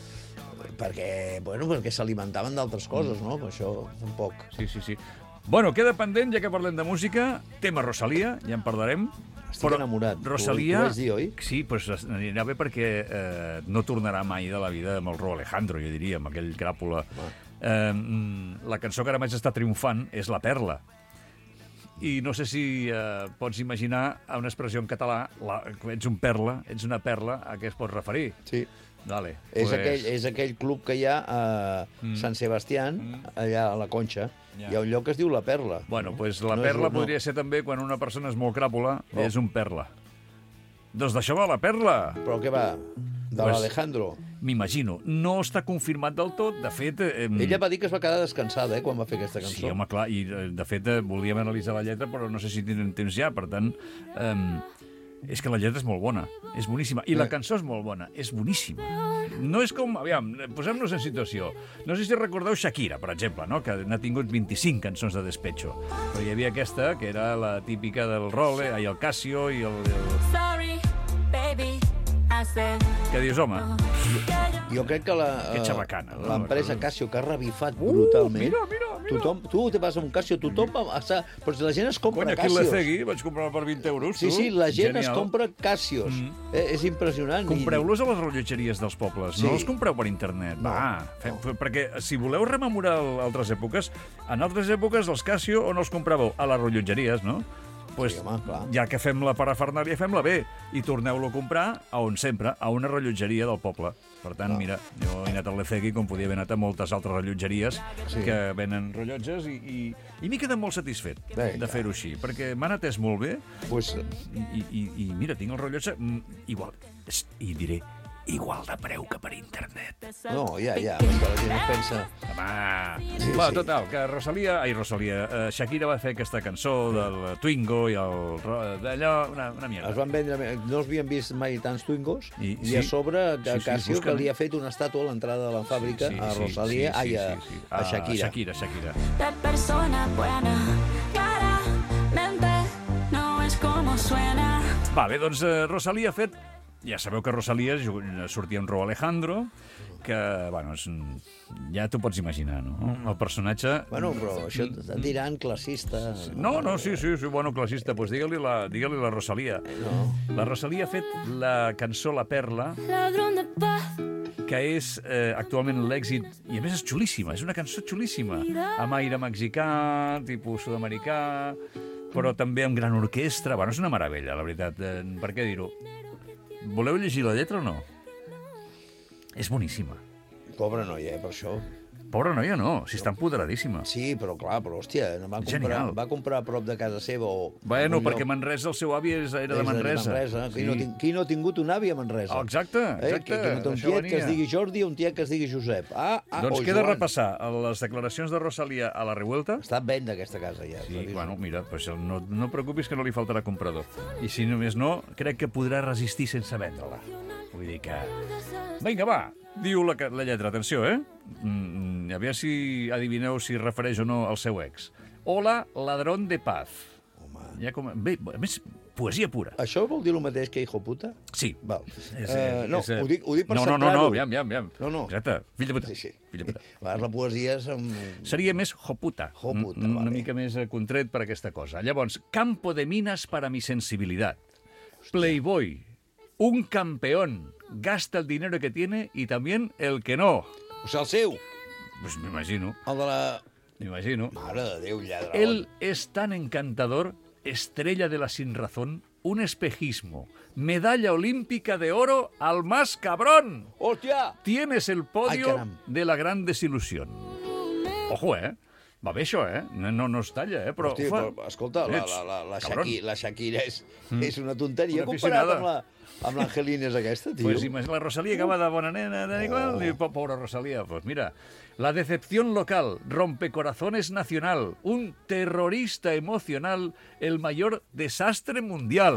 Speaker 4: Perquè, bueno, perquè s'alimentaven d'altres coses, no? Per això, tampoc.
Speaker 1: Sí, sí, sí. Bueno, queda pendent, ja que parlem de música, tema Rosalia, ja en parlarem.
Speaker 4: Estic enamorat.
Speaker 1: Rosalia...
Speaker 4: Ho- ho vaig dir, oi?
Speaker 1: Sí, pues anirà bé perquè eh, no tornarà mai de la vida amb el Raúl Alejandro, jo diria, amb aquell cràpula. Eh, la cançó que ara més està triomfant és La Perla. I no sé si eh, pots imaginar una expressió en català, la, ets un perla, ets una perla, a què es pot referir?
Speaker 4: Sí.
Speaker 1: Vale,
Speaker 4: És,
Speaker 1: pues...
Speaker 4: aquell, és aquell club que hi ha a mm. Sant Sebastián, mm. allà a la Conxa.
Speaker 1: Ja.
Speaker 4: Hi ha un lloc que es diu La Perla.
Speaker 1: Bueno, pues la
Speaker 4: No és
Speaker 1: perla
Speaker 4: un- no.
Speaker 1: podria ser també quan una persona és molt cràpula,
Speaker 4: Oh.
Speaker 1: és un perla. Doncs d'això va la perla.
Speaker 4: Però què va? De
Speaker 1: Pues-
Speaker 4: l'Alejandro.
Speaker 1: M'imagino. No està confirmat del tot. De fet... Eh,
Speaker 4: Ella va dir que es va quedar descansada, eh, quan va fer aquesta cançó.
Speaker 1: Sí, home, clar. I, eh, de fet, eh, volíem analitzar la lletra, però no sé si tenen temps ja. Per tant, eh, és que la lletra és molt bona. És boníssima. I la
Speaker 4: Eh.
Speaker 1: cançó és molt bona. És boníssima. No és com... Aviam, posem-nos en situació. No sé si recordeu Shakira, per exemple, no? Que n'ha tingut vint-i-cinc cançons de despecho. Però hi havia aquesta, que era la típica del Role, i el Casio, i el... el...
Speaker 8: Sorry, baby, I said.
Speaker 1: Què dius, home?
Speaker 4: Jo crec que la,
Speaker 1: Que
Speaker 4: eh,
Speaker 1: xabacana, no?
Speaker 4: l'empresa Casio, que ha revifat brutalment.
Speaker 1: mira, mira, mira.
Speaker 4: Tothom, tu te vas a un Casio, tothom va... Està, però si la gent es compra
Speaker 1: Cony, aquí
Speaker 4: Casios.
Speaker 1: l'Ecegui, vaig comprar per vint euros,
Speaker 4: Sí,
Speaker 1: tu.
Speaker 4: sí, la gent es
Speaker 1: Genial.
Speaker 4: compra Casios.
Speaker 1: Mm.
Speaker 4: Eh, és impressionant. I-
Speaker 1: Compreu-los a les rellotgeries dels pobles,
Speaker 4: Sí.
Speaker 1: no els compreu per internet.
Speaker 4: No.
Speaker 1: Va, fem, perquè si voleu rememorar el- altres èpoques, en altres èpoques els Casio on els compràveu? A les rellotgeries, no? Pues,
Speaker 4: Sí, home, clar.
Speaker 1: ja que fem la parafernàlia, fem-la bé. I torneu-lo a comprar a on sempre, a una rellotgeria del poble. Per tant, mira, jo he anat al Lecegui com podia haver anat a moltes altres rellotgeries
Speaker 4: Sí.
Speaker 1: que venen rellotges i, i, i m'he quedat molt satisfet
Speaker 4: Vinga.
Speaker 1: de fer-ho així, perquè m'han atès molt bé
Speaker 4: Pues,
Speaker 1: i, i, i mira, tinc el rellotge mm, igual, és- i diré, igual de preu que per internet.
Speaker 4: no, ja, ja, perquè la gent es pensa...
Speaker 1: Home!
Speaker 4: Sí,
Speaker 1: Va,
Speaker 4: sí.
Speaker 1: total, que Rosalia... Ai, Rosalia, eh, Shakira va fer aquesta cançó del Twingo i el... ro- d'allò, una, una mierda.
Speaker 4: Es van vendre... No es havien vist mai tants Twingos
Speaker 1: I-
Speaker 4: i,
Speaker 1: sí.
Speaker 4: a sobre
Speaker 1: Sí, sí,
Speaker 4: Casio,
Speaker 1: busquen.
Speaker 4: que li ha fet una estàtua a l'entrada de la fàbrica a Rosalía, ai, a, a Shakira.
Speaker 1: Shakira, Shakira.
Speaker 8: De persona buena, claramente no es como suena.
Speaker 1: Va, bé, doncs eh, Rosalia ha fet... Ja sabeu que Rosalia ju- sortia amb Raúl Alejandro, que, bueno, és, un- ja t'ho pots imaginar, no? El personatge...
Speaker 4: Bueno, però això està tirant classista.
Speaker 1: No, no, sí, sí, sí, bueno, classista, doncs digue-li la, digue-li la Rosalia.
Speaker 4: No.
Speaker 1: La Rosalia ha fet la cançó La Perla,
Speaker 8: Ladrón de paz,
Speaker 1: que és eh, actualment l'èxit, i a més és xulíssima, és una cançó xulíssima, amb aire mexicà, tipus sud-americà, però també amb gran orquestra. Bueno, és una meravella, la veritat. Eh, per què dir-ho? Voleu llegir la lletra o no? És boníssima.
Speaker 4: Pobre noia, eh, per això.
Speaker 1: Pobra noia, no, si està empoderadíssima.
Speaker 4: Sí, però clar, però hòstia, no va comprar,
Speaker 1: Genial.
Speaker 4: va comprar a prop de casa seva o...
Speaker 1: Bueno,
Speaker 4: algun
Speaker 1: perquè
Speaker 4: lloc.
Speaker 1: Manresa, el seu avi és- era de
Speaker 4: És
Speaker 1: Manresa.
Speaker 4: Manresa. Qui, no, tin- qui no ha tingut un avi a Manresa?
Speaker 1: Oh, exacte,
Speaker 4: Eh?
Speaker 1: exacte,
Speaker 4: Que, que no té un
Speaker 1: d'això
Speaker 4: tiet que es
Speaker 1: venia.
Speaker 4: digui Jordi o un tiet que es digui Josep. Ah, ah,
Speaker 1: Doncs
Speaker 4: o
Speaker 1: queda
Speaker 4: Joan.
Speaker 1: repassar les declaracions de Rosalía a la Revuelta.
Speaker 4: Està en venda aquesta casa ja.
Speaker 1: Sí,
Speaker 4: t'aviso.
Speaker 1: bueno, mira, pues no, no et preocupis que no li faltarà comprador. I si només no, crec que podrà resistir sense vendre-la. Vull dir que... Vinga, va, diu la, ca- la lletra, atenció, eh? Mm, a veure si adivineu si refereix o no al seu ex. Hola, ladrón de paz.
Speaker 4: Home.
Speaker 1: Ja com... Bé, a més, poesia pura.
Speaker 4: Això vol dir el mateix que hijo puta?
Speaker 1: Sí.
Speaker 4: Val.
Speaker 1: És,
Speaker 4: Eh, no,
Speaker 1: és, eh,
Speaker 4: ho dic, ho dic per
Speaker 1: no, no, no,
Speaker 4: centrar-ho.
Speaker 1: no, aviam, aviam, aviam.
Speaker 4: No, no.
Speaker 1: Exacte, fill de puta.
Speaker 4: Sí, sí.
Speaker 1: Fill de puta.
Speaker 4: A vegades la poesia és... Amb...
Speaker 1: Seria més joputa.
Speaker 4: Joputa,
Speaker 1: un- una
Speaker 4: vale.
Speaker 1: mica més eh, contret per aquesta cosa. Llavors, campo de minas para mi sensibilidad. Playboy, un campeón, gasta el dinero que tiene y también el que no.
Speaker 4: O sigui, el seu,
Speaker 1: Pues me imagino,
Speaker 4: el de la...
Speaker 1: me imagino.
Speaker 4: Mare de Déu, lladre.
Speaker 1: Él es tan encantador, estrella de la sinrazón, un espejismo, medalla olímpica de oro al más cabrón.
Speaker 4: Hòstia!
Speaker 1: Tienes el
Speaker 4: Ai,
Speaker 1: podio
Speaker 4: caram.
Speaker 1: de la gran desilusión. Ojo, eh? Va bé això, eh? No, no, no es talla, eh? Però,
Speaker 4: Hosti,
Speaker 1: fa...
Speaker 4: però, escolta, la,
Speaker 1: Ets,
Speaker 4: la, la, la,
Speaker 1: cabron.
Speaker 4: Shakira, la Shakira és, mm. és una tonteria
Speaker 1: Una
Speaker 4: comparat
Speaker 1: aficionada.
Speaker 4: amb la, amb l'Angelina és aquesta, tio.
Speaker 1: Pues imagina, la Rosalía acaba de bona nena, da igual,
Speaker 4: Oh.
Speaker 1: y po- pobre Rosalía, pues mira, la decepción local, rompecorazones nacional, un terrorista emocional, el mayor desastre mundial.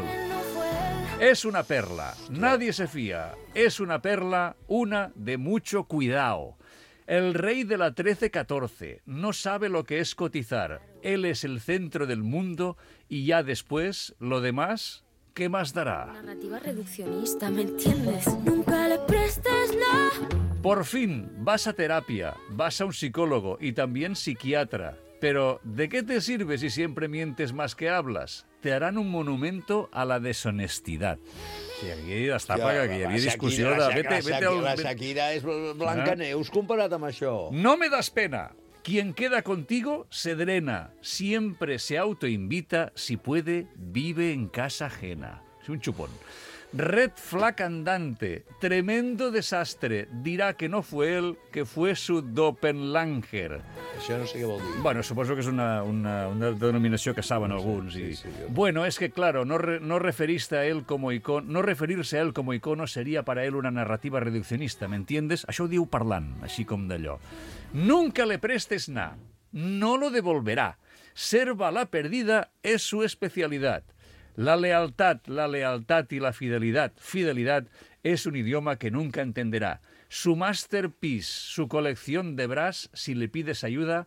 Speaker 1: Es una perla, nadie se fía, es una perla, una de mucho cuidado. El rey de la trece catorce no sabe lo que es cotizar, él es el centro del mundo y ya después, lo demás, ¿qué más dará?
Speaker 6: Narrativa reduccionista, ¿me entiendes? Nunca le prestes la...
Speaker 1: Por fin, vas a terapia, vas a un psicólogo y también psiquiatra. Pero, ¿de qué te sirve si siempre mientes más que hablas? Te harán un monumento a la deshonestidad. Sí, aquí destapa que aquí hi havia discussió de...
Speaker 4: La,
Speaker 1: Vete,
Speaker 4: la,
Speaker 1: vete
Speaker 4: Shakira,
Speaker 1: al...
Speaker 4: la Shakira és Blancaneus comparat amb això.
Speaker 1: No me das pena. Quien queda contigo se drena. Siempre se autoinvita. Si puede, vive en casa ajena. Es un chupón. Red flag andante. Tremendo desastre. Dirá que no fue él, que fue su doppelganger.
Speaker 4: Això no sé què vol dir.
Speaker 1: Bueno, suposo que és una, una, una denominació que saben
Speaker 4: No sé,
Speaker 1: alguns.
Speaker 4: sí,
Speaker 1: Y...
Speaker 4: sí, yo-
Speaker 1: Bueno, es que claro, no, re- no referirse a él como icono, no referirse a él como icono sería para él una narrativa reduccionista, ¿me entiendes? Això ho diu parlant, així com d'allò. Nunca le prestes nada, no lo devolverá. Ser bala perdida es su especialidad. La lealtad, la lealtad y la fidelidad, fidelidad es un idioma que nunca entenderá. Su masterpiece, su colección de bras, si le pides ayuda,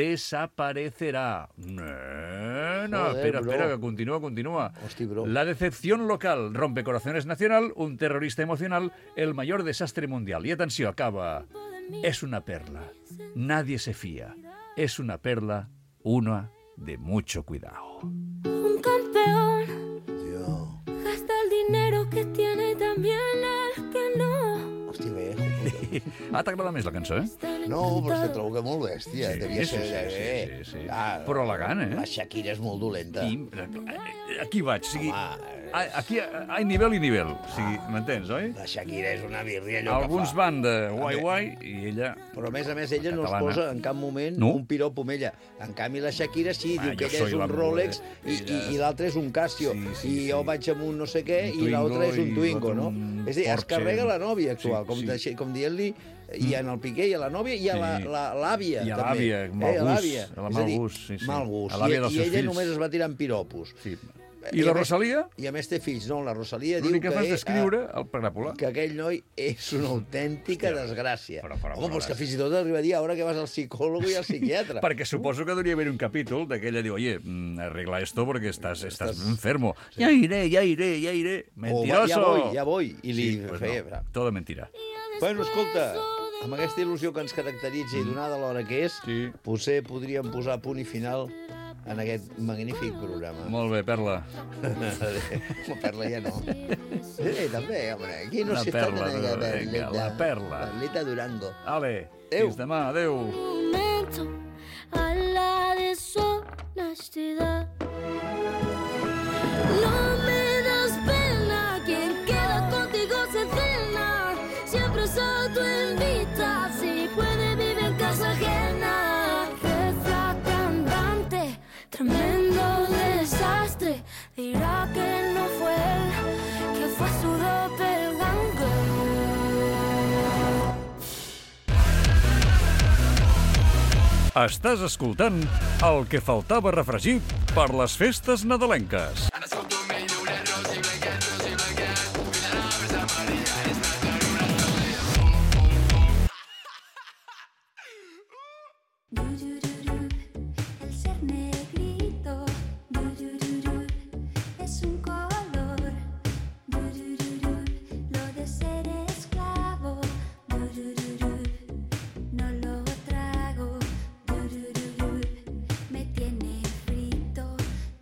Speaker 1: desaparecerá. No, no,
Speaker 4: Joder,
Speaker 1: espera,
Speaker 4: bro.
Speaker 1: espera, que continúa, continúa.
Speaker 4: Hosti, bro.
Speaker 1: La decepción local, rompecorazones nacional, un terrorista emocional, el mayor desastre mundial. Y atenció, acaba. Es una perla. Nadie se fía. Es una perla, una de mucho cuidado.
Speaker 6: Un campeón
Speaker 4: Tio.
Speaker 6: gasta el dinero que tiene y también el que no.
Speaker 4: Hosti, bé, hijo puta.
Speaker 1: Ah, t'agrada més la cançó, eh?
Speaker 4: No, però és que trobo que molt bèstia.
Speaker 1: Sí,
Speaker 4: Devia
Speaker 1: sí,
Speaker 4: ser...
Speaker 1: sí,
Speaker 4: eh,
Speaker 1: sí, sí, sí.
Speaker 4: Ah,
Speaker 1: Però elegant, eh?
Speaker 4: La Shakira és molt dolenta.
Speaker 1: I, eh, aquí vaig, o sigui,
Speaker 4: Home,
Speaker 1: a- aquí hi nivell i nivell, o sigui, m'entens, oi?
Speaker 4: La Shakira és una birria allò
Speaker 1: Alguns
Speaker 4: que fa.
Speaker 1: van de guai-guai i ella...
Speaker 4: Però a més a més ella no es
Speaker 1: Catalana.
Speaker 4: posa en cap moment
Speaker 1: No?
Speaker 4: un piropo amb ella. En canvi la Shakira sí,
Speaker 1: Ah,
Speaker 4: diu que
Speaker 1: jo
Speaker 4: ella
Speaker 1: soy
Speaker 4: és
Speaker 1: la
Speaker 4: un
Speaker 1: mujer.
Speaker 4: Rolex i, i,
Speaker 1: Ella-
Speaker 4: i l'altre és un Casio.
Speaker 1: Sí, sí,
Speaker 4: I
Speaker 1: sí.
Speaker 4: jo vaig amb un no sé què
Speaker 1: Un
Speaker 4: i l'altre és un
Speaker 1: Twingo i
Speaker 4: Twingo, no?
Speaker 1: l'altre un
Speaker 4: És a dir, es
Speaker 1: Porsche.
Speaker 4: carrega la nòvia actual,
Speaker 1: Sí,
Speaker 4: com,
Speaker 1: sí.
Speaker 4: deixi- com dient-li i en el Piqué i a la nòvia i a la-
Speaker 1: Sí.
Speaker 4: la- l'àvia
Speaker 1: I a
Speaker 4: també.
Speaker 1: l'àvia, mal
Speaker 4: a
Speaker 1: gust,
Speaker 4: l'àvia.
Speaker 1: a la
Speaker 4: És
Speaker 1: mal
Speaker 4: dir,
Speaker 1: gust, sí, sí.
Speaker 4: Mal gust.
Speaker 1: A l'àvia
Speaker 4: I,
Speaker 1: dels
Speaker 4: I
Speaker 1: seus
Speaker 4: ella
Speaker 1: fills.
Speaker 4: només es va tirant piropos.
Speaker 1: Sí.
Speaker 4: I
Speaker 1: I la
Speaker 4: a més-
Speaker 1: Rosalia?
Speaker 4: I a més té fills. No, la Rosalia diu
Speaker 1: L'únic que
Speaker 4: que,
Speaker 1: fa és
Speaker 4: ell-
Speaker 1: descriure el paràpola.
Speaker 4: que aquell noi és una autèntica
Speaker 1: Hòstia,
Speaker 4: desgràcia.
Speaker 1: però, però,
Speaker 4: Home,
Speaker 1: però,
Speaker 4: però és que fins i tot arriba a dir ara que vas al psicòleg i al psiquiatre.
Speaker 1: Perquè suposo que devia haver un capítol de que ella diu, oye, mm, arregla esto porque estás, estás
Speaker 4: Estás-
Speaker 1: enfermo. Ya iré, ya iré, ya iré.
Speaker 4: O
Speaker 1: Mentiroso.
Speaker 4: ja voy, ja voy. I li
Speaker 1: Sí, pues
Speaker 4: feia...
Speaker 1: no, todo mentira.
Speaker 4: Bueno, escolta, amb aquesta il·lusió que ens caracteritza i donada l'hora que és,
Speaker 1: Sí.
Speaker 4: potser podríem posar punt i final en aquest magnífic programa.
Speaker 1: Molt bé, Perla.
Speaker 4: La perla ja no. Sí, també, home. Aquí no
Speaker 1: La
Speaker 4: s'hi fa
Speaker 1: perla,
Speaker 4: una
Speaker 1: vinga,
Speaker 4: perlita.
Speaker 1: la perla.
Speaker 4: Perlita Durango.
Speaker 1: Ale,
Speaker 4: Adéu.
Speaker 1: fins demà, adéu.
Speaker 6: Momento a la deshonestidad. No me das pena, quien queda contigo se cena. Siempre se autoinvita, si puede vive en casa dirá que no fue él, que fue su doppelganger.
Speaker 1: Estàs escoltant El que faltava refregir per les festes nadalenques.
Speaker 6: El ser negrito es un color. Lo de ser esclavo no lo trago. Me tiene frito.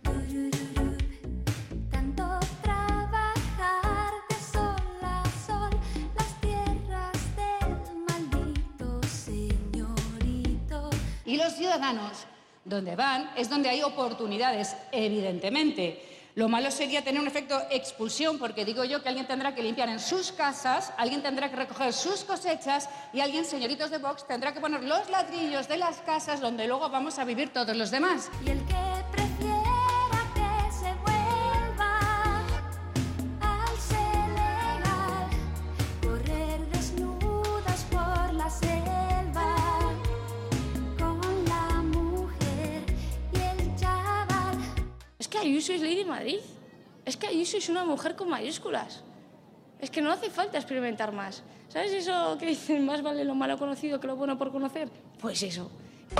Speaker 6: Tanto trabajar de sol a sol las tierras del maldito señorito.
Speaker 9: Y los ciudadanos, donde van, es donde hay oportunidades, evidentemente. Lo malo sería tener un efecto expulsión, porque digo yo que alguien tendrá que limpiar en sus casas, alguien tendrá que recoger sus cosechas y alguien, señoritos de Vox, tendrá que poner los ladrillos de las casas donde luego vamos a vivir todos los demás.
Speaker 6: Y el que prefiera que se vuelva al Senegal, correr desnudas por la selva con la mujer y el chaval.
Speaker 10: Es que ahí sois Lady Madrid. Es que ahí sois una mujer con mayúsculas. Es que no hace falta experimentar más. ¿Sabes eso que dicen, más vale lo malo conocido que lo bueno por conocer? Pues eso.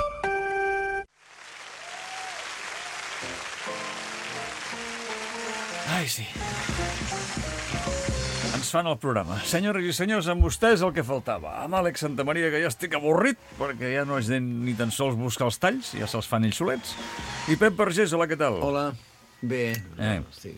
Speaker 1: Ai, sí. Ens fan el programa. Senyores i senyors, amb vostès el que faltava. Amb Àlex Santamaria, que ja estic avorrit, perquè ja no és de ni tan sols buscar els talls, ja se'ls fan ells solets. I Pep Vergés, hola, què tal?
Speaker 4: Hola, bé.
Speaker 1: Eh.
Speaker 4: Sí.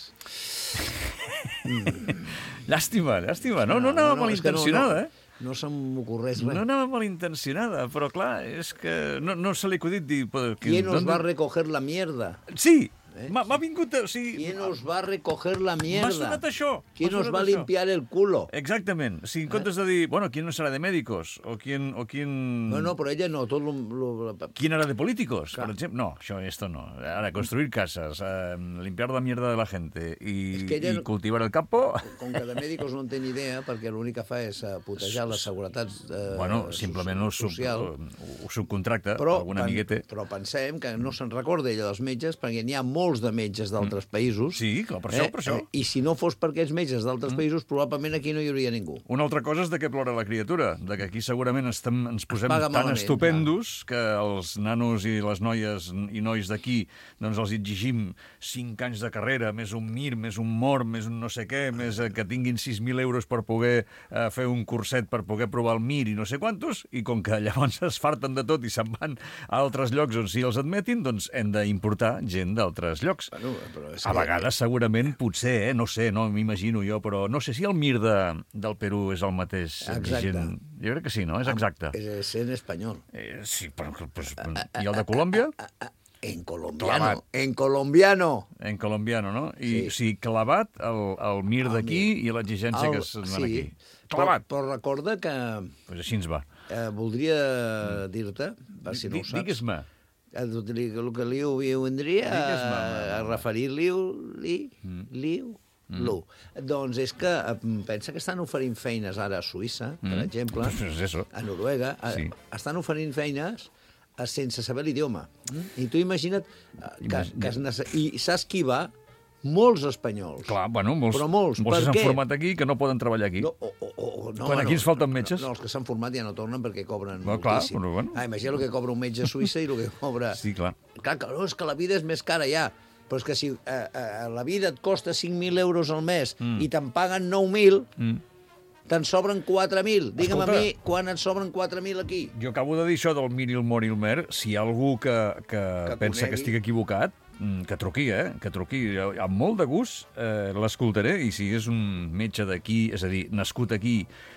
Speaker 1: Llàstima, llàstima. No, no anava malintencionada, eh?
Speaker 4: No se m'ocorreix res.
Speaker 1: No anava malintencionada, però clar, és que no, no se li ha acudit dir...
Speaker 4: ¿Quién nos va a recoger la mierda?
Speaker 1: Sí, m'ha vingut... O sigui,
Speaker 4: ¿Quién nos va a recoger la mierda?
Speaker 1: M'ha sonat això.
Speaker 4: ¿Quién nos va a limpiar el culo?
Speaker 1: Exactament. Si en comptes de dir, bueno, ¿quién no será de médicos? O quién... O quién...
Speaker 4: No, no, però ella no. Tot lo, lo...
Speaker 1: ¿Quién era de políticos? Por ejemplo? No, això, esto no. Ahora, construir casas, eh, limpiar la mierda de la gente y, es que ella, y cultivar el campo...
Speaker 4: Com que de médicos no en té ni idea, perquè l'únic que fa és putejar la seguretat eh,
Speaker 1: bueno, simplement ho, sub, ho subcontracta
Speaker 4: però,
Speaker 1: algun amiguete.
Speaker 4: Però pensem que no se'n recorda ella dels metges, perquè n'hi ha molts de metges d'altres països.
Speaker 1: Sí, clar, per això,
Speaker 4: eh?
Speaker 1: per això.
Speaker 4: I si no fos per aquests metges d'altres mm. països, probablement aquí no hi hauria ningú.
Speaker 1: Una altra cosa és de què plora la criatura, de que aquí segurament estem, ens posem
Speaker 4: Paga
Speaker 1: tan
Speaker 4: malament,
Speaker 1: estupendos ja. que els nanos i les noies i nois d'aquí doncs els exigim cinc anys de carrera, més un M I R, més un M O R, més un no sé què, més que tinguin sis mil euros per poder eh, fer un curset per poder provar el M I R i no sé quantos, i com que llavors es farten de tot i se'n van a altres llocs on sí els admetin, doncs hem d'importar gent d'altres llocs.
Speaker 4: Bueno, però és
Speaker 1: a
Speaker 4: que...
Speaker 1: vegades segurament, potser, eh, no sé, no m'imagino jo, però no sé si el M I R de, del Perú és el mateix exigent. Jo crec que sí, no? És exacte.
Speaker 4: És en espanyol.
Speaker 1: Eh, sí, però... Pues, I el de Colòmbia?
Speaker 4: En colombiano. Clavat. En colombiano.
Speaker 1: En colombiano, no? I sí. O sigui, clavat el, el M I R d'aquí i l'exigència que es dona
Speaker 4: sí.
Speaker 1: aquí. Clavat.
Speaker 4: Però, però recorda que...
Speaker 1: Pues així ens va.
Speaker 4: Eh, voldria mm. dir-te, per si no ho saps...
Speaker 1: Digues-me.
Speaker 4: El que li vendria a, a referir-li li, mm. liu, mm. lu. Doncs és que pensa que estan oferint feines ara a Suïssa, mm. per exemple,
Speaker 1: pues
Speaker 4: a Noruega, sí. a, estan oferint feines sense saber l'idioma. Mm? I tu imagina't que, que es, i saps qui va? Molts espanyols.
Speaker 1: Clar, bueno, molts,
Speaker 4: però molts.
Speaker 1: molts s'han format aquí que no poden treballar aquí.
Speaker 4: No, o, o, o, no,
Speaker 1: Quan aquí
Speaker 4: no,
Speaker 1: ens falten metges.
Speaker 4: No, no, els que s'han format ja no tornen perquè cobren
Speaker 1: no,
Speaker 4: moltíssim.
Speaker 1: Clar, però bueno.
Speaker 4: Ah, imagina el que cobra un metge a Suïssa i el que cobra...
Speaker 1: Sí, clar.
Speaker 4: Clar, que, no, és que la vida és més cara ja. Però és que si eh, eh, la vida et costa cinc mil euros al mes mm. i te'n paguen nou mil... Mm. Te'n sobren quatre mil. Digue'm a mi quan et sobren quatre mil aquí.
Speaker 1: Jo acabo de dir això del M I R i el M O R i el M E R. Si hi ha algú que, que, que pensa conegui. Que estic equivocat, que truqui, eh? Que truqui. Amb molt de gust eh, l'escoltaré, i si és un metge d'aquí, és a dir, nascut aquí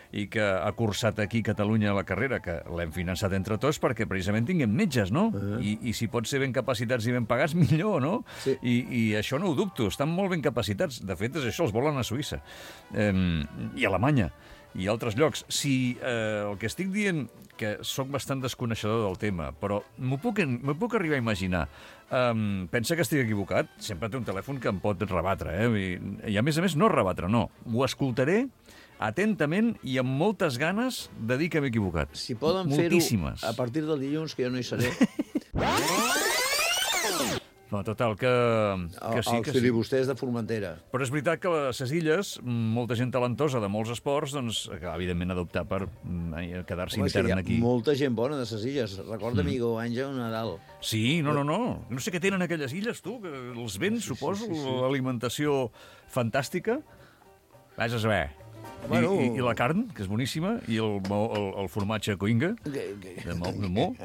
Speaker 1: i que ha cursat aquí a Catalunya la carrera, que l'hem finançat entre tots perquè precisament tinguem metges, no? Uh-huh. I, I si pot ser ben capacitats i ben pagats, millor, no? Sí. I, I això no ho dubto, estan molt ben capacitats. De fet, és això, els volen a Suïssa. Eh, I a Alemanya. I altres llocs. Si eh, el que estic dient, que sóc bastant desconeixedor del tema, però m'ho puc, m'ho puc arribar a imaginar. Um, pensa que estic equivocat? Sempre té un telèfon que em pot rebatre, eh? I, i a més a més no rebatre, no. Ho escoltaré atentament i amb moltes ganes de dir que m'he equivocat.
Speaker 4: Si poden fer-ho a partir del dilluns, que jo no hi seré.
Speaker 1: No, total, que, que sí,
Speaker 4: el
Speaker 1: que sí.
Speaker 4: filibusters de Formentera.
Speaker 1: Però és veritat que a les illes, molta gent talentosa de molts esports, doncs, evidentment, adoptar per quedar-se intern aquí.
Speaker 4: Hi ha molta gent bona de les illes. Recorda, mm. amigo, Àngel Nadal.
Speaker 1: Sí, no, no, no. No sé què tenen aquelles illes, tu, que els vents, sí, suposo, sí, sí, sí. L'alimentació fantàstica. Vés a saber. Bueno... I, i, I la carn, que és boníssima, i el, el, el formatge coinga, okay, okay. de Mo. De Mo.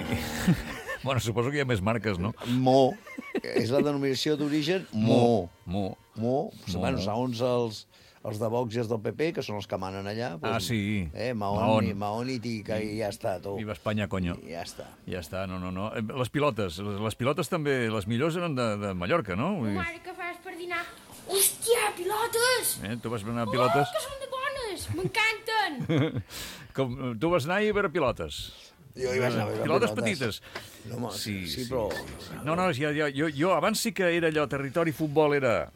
Speaker 1: I... Bueno, suposo que hi ha més marques, no?
Speaker 4: Mo. És la denominació d'origen Mo.
Speaker 1: Mo.
Speaker 4: Mo. Mo. Bueno, segons els, els de Vox i els del P P, que són els que manen allà. Pues,
Speaker 1: ah, sí.
Speaker 4: Eh, Mahón, Mahón i Tica, i ja està, tu.
Speaker 1: Viva Espanya, coño.
Speaker 4: I ja està.
Speaker 1: Ja està, no, no, no. Les pilotes, les pilotes també, les millors eren de, de Mallorca, no?
Speaker 10: Mare, què fas per dinar? Hòstia, pilotes!
Speaker 1: Eh, tu vas anar a pilotes?
Speaker 10: Oh, que són de bones! M'encanten!
Speaker 1: Com, tu vas anar a veure pilotes?
Speaker 4: Jo hi vaig anar a veure
Speaker 1: pilotes.
Speaker 4: Pilotes
Speaker 1: petites.
Speaker 4: No, home,
Speaker 1: sí,
Speaker 4: sí,
Speaker 1: sí,
Speaker 4: però...
Speaker 1: No, no, ja, ja, jo, jo abans sí que era allò, territori futbol era...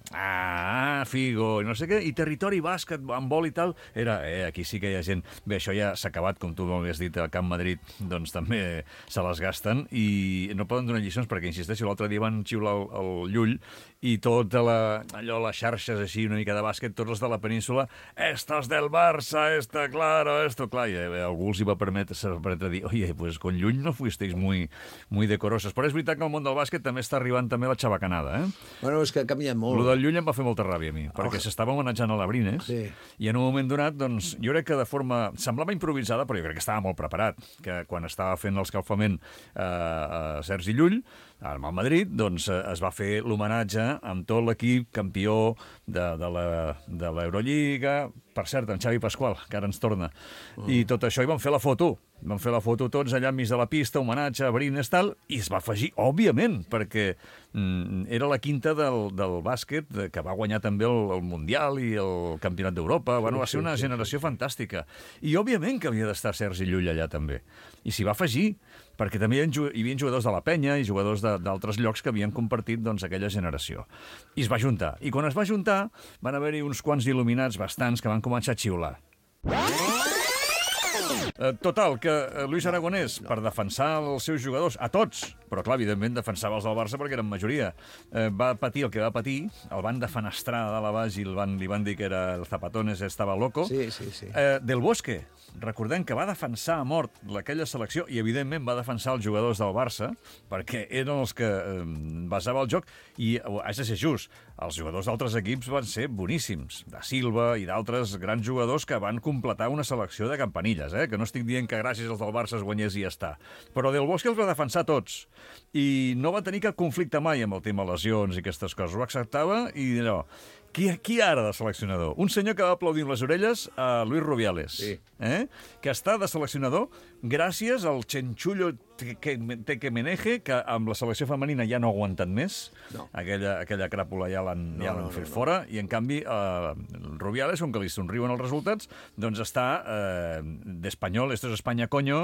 Speaker 1: Ah, Figo, i no sé què, i territori bàsquet, handbol i tal, era... Eh, aquí sí que hi ha gent... Bé, això ja s'ha acabat, com tu m'havies dit, al Camp Madrid, doncs també se les gasten, i no poden donar lliçons, perquè, insisteixo, l'altre dia van xiular el, el Llull, i tota la, allò, les xarxes així, una mica de bàsquet, tots els de la península, estos del Barça, está claro, esto, clar, i eh, algú els hi va permetre, permetre dir, oye, pues con Llull no fuisteis muy... muy decoroses. Però és veritat que el món del bàsquet també està arribant també la xabacanada, eh?
Speaker 4: Bueno, és que ha canviat molt.
Speaker 1: Lo del Llull em va fer molta ràbia a mi, perquè oh. s'estava homenatjant a l'Abrines, sí. I en un moment donat, doncs, jo crec que de forma... Semblava improvisada, però jo crec que estava molt preparat, que quan estava fent l'escalfament eh, a Sergi Llull, al Madrid, doncs es va fer l'homenatge amb tot l'equip campió de, de l'Eurolliga, per cert, en Xavi Pasqual, que ara ens torna, mm. i tot això, i van fer la foto. Van fer la foto tots allà enmig de la pista, homenatge a Brines, tal, i es va afegir, òbviament, perquè mm, era la quinta del, del bàsquet, que va guanyar també el, el Mundial i el Campionat d'Europa. Bueno, va ser una generació fantàstica. I, òbviament, que havia d'estar Sergi Llull allà, també. I s'hi va afegir, perquè també hi havia jugadors de la Penya i jugadors d'altres llocs que havien compartit doncs, aquella generació. I es va juntar. I quan es va juntar, van haver-hi uns quants il·luminats bastants que van començar a xiular. Total, que Luis Aragonès, per defensar els seus jugadors, a tots, però clar, evidentment defensava els del Barça perquè eren majoria, va patir el que va patir, el van defenestrar de la baix i el van, li van dir que era el Zapatones estava loco.
Speaker 4: Sí, sí, sí.
Speaker 1: Eh, Del Bosque, recordem que va defensar a mort aquella selecció i, evidentment, va defensar els jugadors del Barça perquè eren els que eh, basava el joc i, haig de ser just, els jugadors d'altres equips van ser boníssims, de Silva i d'altres grans jugadors que van completar una selecció de campanilles, eh? Que no estic dient que gràcies als del Barça es guanyés i ja està. Però Del Bosque els va defensar tots i no va tenir cap conflicte mai amb el tema lesions i aquestes coses. Ho acceptava i allò... Qui, qui ara de seleccionador? Un senyor que va aplaudir les orelles a Luis Rubiales, sí. eh? Que està de seleccionador gràcies al Chenchullo Tekemeneje, que amb la selecció femenina ja no ha aguantat més. No. Aquella, aquella cràpula ja l'han no, ja no, fet no, fora, no. I en canvi eh, Rubiales, com que li somriuen els resultats, doncs està eh, d'espanyol, esto es Espanya, coño,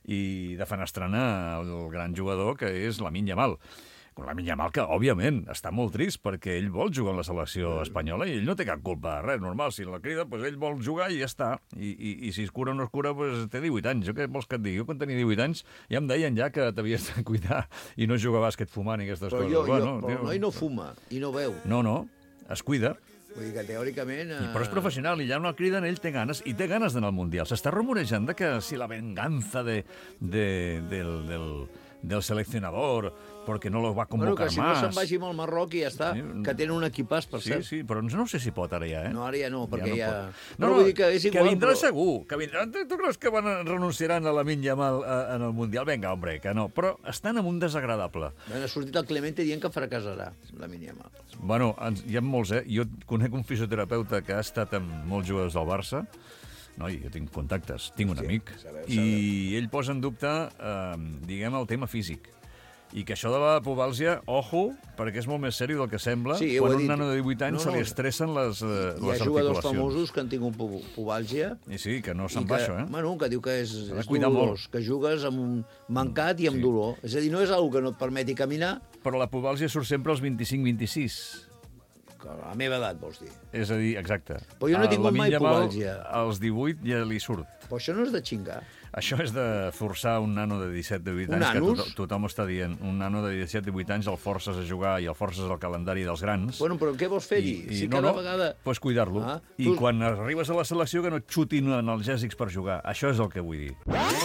Speaker 1: i defenestrant el gran jugador que és Lamine Yamal. Lamine Yamal, que, òbviament, està molt trist perquè ell vol jugar en la selecció espanyola i ell no té cap culpa de res, normal. Si la crida, doncs ell vol jugar i ja està. I, i, i si es cura o no es cura, doncs té divuit anys. Jo què vols que et digui? Jo quan tenia divuit anys ja em deien ja que t'havies de cuidar i no jugar a bàsquet fumant i aquestes
Speaker 4: però
Speaker 1: coses.
Speaker 4: Jo,
Speaker 1: bueno,
Speaker 4: jo, però el noi no fuma i no veu.
Speaker 1: No, no, es cuida.
Speaker 4: Vull dir que teòricament...
Speaker 1: I, però és professional i ja no el criden, ell té ganes, i té ganes d'anar al Mundial. S'està rumorejant de que si la venganza de, de, del, del, del seleccionador perquè no lo va convocar
Speaker 4: bueno, que si
Speaker 1: más.
Speaker 4: no se'n vagi amb el Marroc i ja està, sí. Que tenen un equipàs, per
Speaker 1: sí,
Speaker 4: cert.
Speaker 1: Sí, sí, però no sé si pot ara ja, eh?
Speaker 4: No, ara ja no, perquè ja...
Speaker 1: ja...
Speaker 4: No, no,
Speaker 1: no,
Speaker 4: vull dir que és igual,
Speaker 1: que vindrà
Speaker 4: però...
Speaker 1: segur, que vindrà... Tu creus que van renunciaran a Lamine Yamal en el Mundial? Vinga, hombre, que no. Però estan en un desagradable.
Speaker 4: Ha sortit el Clemente dient que fracasarà, Lamine Yamal.
Speaker 1: Bueno, hi ha molts, eh? Jo conec un fisioterapeuta que ha estat amb molts jugadors del Barça Noi, jo tinc contactes, tinc un
Speaker 4: Sí,
Speaker 1: amic,
Speaker 4: sabeu,
Speaker 1: i
Speaker 4: sabeu.
Speaker 1: ell posa en dubte, eh, diguem, el tema físic. I que això de la pubàlgia, ojo, perquè és molt més sèrio del que sembla,
Speaker 4: Sí, ho
Speaker 1: quan
Speaker 4: he
Speaker 1: un
Speaker 4: dit.
Speaker 1: nano de divuit anys
Speaker 4: No,
Speaker 1: se li
Speaker 4: no.
Speaker 1: estressen les, eh,
Speaker 4: Hi ha
Speaker 1: les
Speaker 4: jugadors
Speaker 1: articulacions.
Speaker 4: famosos que han tingut pu- pubàlgia.
Speaker 1: I sí, que no
Speaker 4: i
Speaker 1: se'n
Speaker 4: que,
Speaker 1: va això, eh?
Speaker 4: Bueno, que diu que és,
Speaker 1: S'ha de
Speaker 4: és
Speaker 1: cuidar
Speaker 4: dolorós,
Speaker 1: molt.
Speaker 4: que jugues amb un mancat i amb
Speaker 1: Sí.
Speaker 4: dolor. És a dir, no és una que no et permeti caminar,
Speaker 1: Però la pubàlgia surt sempre als vint-i-cinc vint-i-sis.
Speaker 4: que a la meva edat, vols dir.
Speaker 1: És a dir, exacte.
Speaker 4: Però jo no he
Speaker 1: A
Speaker 4: tingut
Speaker 1: Lamine
Speaker 4: mai
Speaker 1: Yamal,
Speaker 4: pubàlgia.
Speaker 1: Als divuit ja li surt.
Speaker 4: Però això no és de xingar.
Speaker 1: Això és de forçar un nano de disset divuit
Speaker 4: Un
Speaker 1: anys, que
Speaker 4: anus?
Speaker 1: tothom, tothom està dient. Un nano de disset divuit anys el forces a jugar i el forces al calendari dels grans.
Speaker 4: Bueno, però què vols fer-hi?
Speaker 1: I, i
Speaker 4: Si
Speaker 1: no,
Speaker 4: cada
Speaker 1: no,
Speaker 4: vegada...
Speaker 1: pues cuidar-lo.
Speaker 4: Ah,
Speaker 1: I
Speaker 4: tu-
Speaker 1: quan arribes a la selecció que no et xutin analgèsics per jugar. Això és el que vull dir.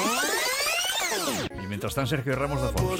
Speaker 1: I mentrestant, Sergio Ramos de fons.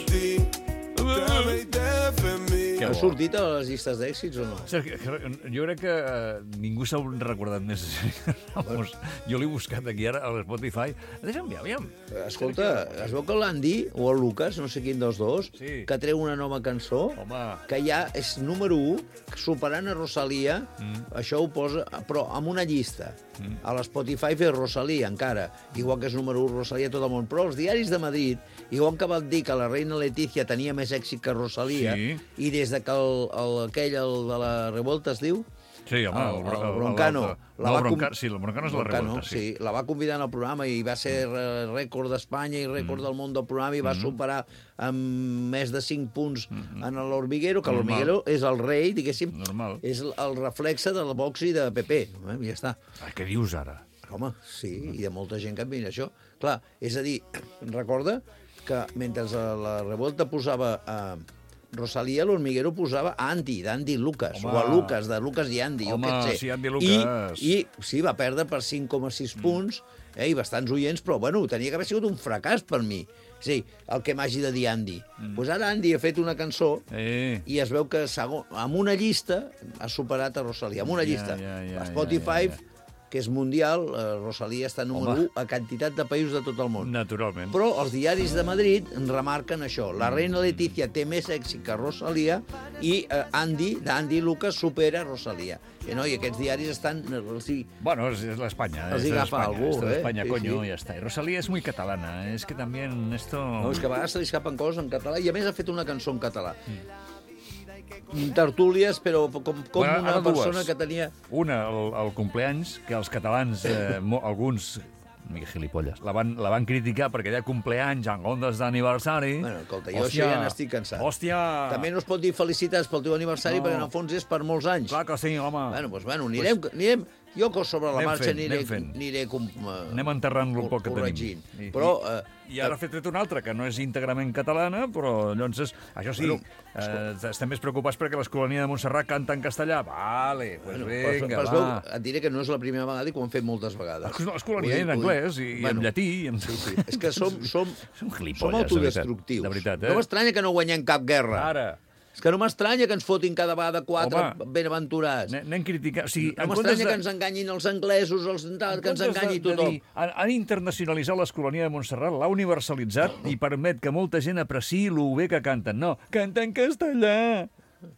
Speaker 1: Que
Speaker 4: Ha
Speaker 1: bo.
Speaker 4: sortit a les llistes d'èxits o no?
Speaker 1: Sergio, jo crec que eh, ningú s'ha recordat més de Sergio Ramos. Jo l'he buscat aquí ara a l'Spotify. Deixa'm, aviam.
Speaker 4: Escolta, es veu que l'Andy o el Lucas, no sé quin dels dos,
Speaker 1: Sí.
Speaker 4: que treu una nova cançó,
Speaker 1: Home.
Speaker 4: que ja és número u, superant a Rosalia, mm. això ho posa, però amb una llista. Mm. A l'Spotify és Rosalia, encara, igual que és número u Rosalia a tot el món. Però els diaris de Madrid, igual que van dir que la reina Letícia tenia més èxit que Rosalia,
Speaker 1: Sí.
Speaker 4: i des de que el, el, aquell, el de la revolta es diu,
Speaker 1: Sí, home,
Speaker 4: el,
Speaker 1: el,
Speaker 4: el Broncano.
Speaker 1: La
Speaker 4: la
Speaker 1: no,
Speaker 4: va
Speaker 1: el Broncano,
Speaker 4: com-
Speaker 1: sí, el Broncano és la
Speaker 4: Broncano,
Speaker 1: revolta, sí.
Speaker 4: sí. La va convidar al programa i va ser eh, rècord d'Espanya i rècord del món del programa i va superar amb més de cinc punts en l'Hormiguero, que
Speaker 1: Normal.
Speaker 4: l'Hormiguero és el rei, diguéssim,
Speaker 1: Normal.
Speaker 4: és el reflexe del box i de P P. Eh? I ja està.
Speaker 1: Ah, què dius ara?
Speaker 4: Home, sí, i de molta gent que admira això. Clar, és a dir, recorda que mentre la revolta posava a Rosalia, l'Hormiguero posava a Andy, d'Andy Lucas,
Speaker 1: Home.
Speaker 4: o a Lucas, de Lucas i Andy,
Speaker 1: Home,
Speaker 4: jo què et sé.
Speaker 1: sí, Andy Lucas.
Speaker 4: I, I sí, va perdre per cinc coma sis punts, eh, i bastants oients, però bueno, tenia que haver sigut un fracàs per mi. Sí, el que m'hagi de dir Andy. Doncs pues ara Andy ha fet una cançó
Speaker 1: Eh.
Speaker 4: i es veu que segon, amb una llista ha superat a Rosalia, amb una
Speaker 1: Ja,
Speaker 4: llista.
Speaker 1: ja, ja,
Speaker 4: a Spotify,
Speaker 1: ja, ja.
Speaker 4: que és mundial, eh, Rosalia està número
Speaker 1: Home.
Speaker 4: u a quantitat de països de tot el món.
Speaker 1: Naturalment.
Speaker 4: Però els diaris de Madrid en remarquen això. La reina Letícia té més èxit que Rosalia i eh, Andy, d'Andy Lucas, supera Rosalia. I, no? I aquests diaris estan... eh, Els hi...
Speaker 1: Bueno, és, és l'Espanya.
Speaker 4: Els
Speaker 1: és
Speaker 4: hi
Speaker 1: de
Speaker 4: agafa
Speaker 1: l'Espanya,
Speaker 4: algú,
Speaker 1: esto de
Speaker 4: eh?
Speaker 1: España,
Speaker 4: Sí,
Speaker 1: coño,
Speaker 4: sí.
Speaker 1: ya está. Y Rosalía es muy catalana. Es que también esto...
Speaker 4: No, és que a vegades se li escapen coses en català i a més ha fet una cançó en català. Tertúlies, però com, com
Speaker 1: Bueno,
Speaker 4: una
Speaker 1: ara dues.
Speaker 4: persona que tenia...
Speaker 1: Una, el, el compleanys, que els catalans, eh, mo, alguns, una mica gilipolles, la van, la van criticar perquè deia compleanys en ondes d'aniversari.
Speaker 4: Bueno, escolta, jo això ja n'estic cansat.
Speaker 1: Hòstia!
Speaker 4: També no es pot dir felicitats pel teu aniversari,
Speaker 1: No.
Speaker 4: perquè en el fons és per molts anys.
Speaker 1: Clar que sí, home.
Speaker 4: Bueno, doncs, bueno, anirem, anirem, jo que sobre la
Speaker 1: Anem
Speaker 4: marxa
Speaker 1: fent,
Speaker 4: aniré,
Speaker 1: anem fent.
Speaker 4: aniré com, uh,
Speaker 1: Anem enterrant el poc que
Speaker 4: corregint.
Speaker 1: tenim. I-
Speaker 4: Però,
Speaker 1: i-
Speaker 4: eh,
Speaker 1: I ara ha fet una altra, que no és íntegrament catalana, però llavors, és, això sí,
Speaker 4: Bueno,
Speaker 1: eh, estem més preocupats perquè l'Escolania de Montserrat canta en castellà. Vale, pues
Speaker 4: bueno,
Speaker 1: vinga,
Speaker 4: però es
Speaker 1: va.
Speaker 4: veu, et diré que no és la primera vegada i que ho han fet moltes vegades.
Speaker 1: L'Escolania en
Speaker 4: Vull dir-
Speaker 1: anglès i, i en llatí. I en...
Speaker 4: Sí, sí. És que som, som,
Speaker 1: Som gilipolles,
Speaker 4: som
Speaker 1: de
Speaker 4: autodestructius.
Speaker 1: veritat, de veritat, eh?
Speaker 4: No m'estranya que no guanyem cap guerra.
Speaker 1: Ara,
Speaker 4: És que no m'estranya que ens fotin cada vegada quatre
Speaker 1: Home,
Speaker 4: benaventurats.
Speaker 1: anem anem criticant... O sigui,
Speaker 4: No
Speaker 1: en comptes
Speaker 4: m'estranya
Speaker 1: de-
Speaker 4: que ens enganyin els anglesos, els tal, que ens
Speaker 1: en comptes
Speaker 4: enganyi
Speaker 1: de- de
Speaker 4: tothom.
Speaker 1: dir, Han, han internacionalitzat l'Escolania de Montserrat, l'ha universalitzat i permet que molta gent apreciï lo bé que canten. No, canta en castellà!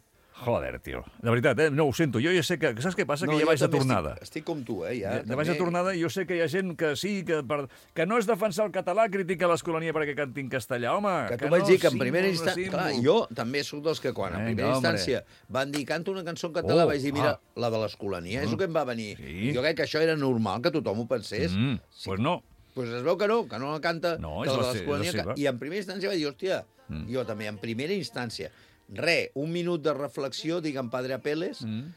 Speaker 1: Joder, tio. De veritat, eh? No, ho sento. Jo ja sé que... Saps què passa?
Speaker 4: No,
Speaker 1: que ja
Speaker 4: jo
Speaker 1: vaig de
Speaker 4: també
Speaker 1: tornada.
Speaker 4: Estic, estic com tu, eh? Ja,
Speaker 1: Ja, ja vaig de tornada i jo sé que hi ha gent que sí, que, per, que no és defensar el català, critica l'Escolania perquè canti en castellà. Home,
Speaker 4: Que
Speaker 1: que
Speaker 4: t'ho vaig
Speaker 1: no,
Speaker 4: dir que en
Speaker 1: símbol,
Speaker 4: primera
Speaker 1: no
Speaker 4: instància...
Speaker 1: símbol.
Speaker 4: Clar, jo també sóc dels que quan en
Speaker 1: Vinga,
Speaker 4: primera
Speaker 1: hombre.
Speaker 4: instància van dir canta una cançó en català,
Speaker 1: Oh,
Speaker 4: vaig dir, mira,
Speaker 1: ah.
Speaker 4: la de l'Escolania, és el que em va venir.
Speaker 1: Sí.
Speaker 4: Jo crec que això era normal, que tothom ho pensés.
Speaker 1: Mm, pues no.
Speaker 4: Pues es veu que no, que no la canta
Speaker 1: No,
Speaker 4: que
Speaker 1: és
Speaker 4: la
Speaker 1: la
Speaker 4: de
Speaker 1: se-
Speaker 4: l'Escolania.
Speaker 1: és la seva.
Speaker 4: que- I en primera instància vaig dir, hòstia,
Speaker 1: Mm.
Speaker 4: jo també, en primera instància, re, un minut de reflexió, dic en Padre Apeles,
Speaker 1: Mm.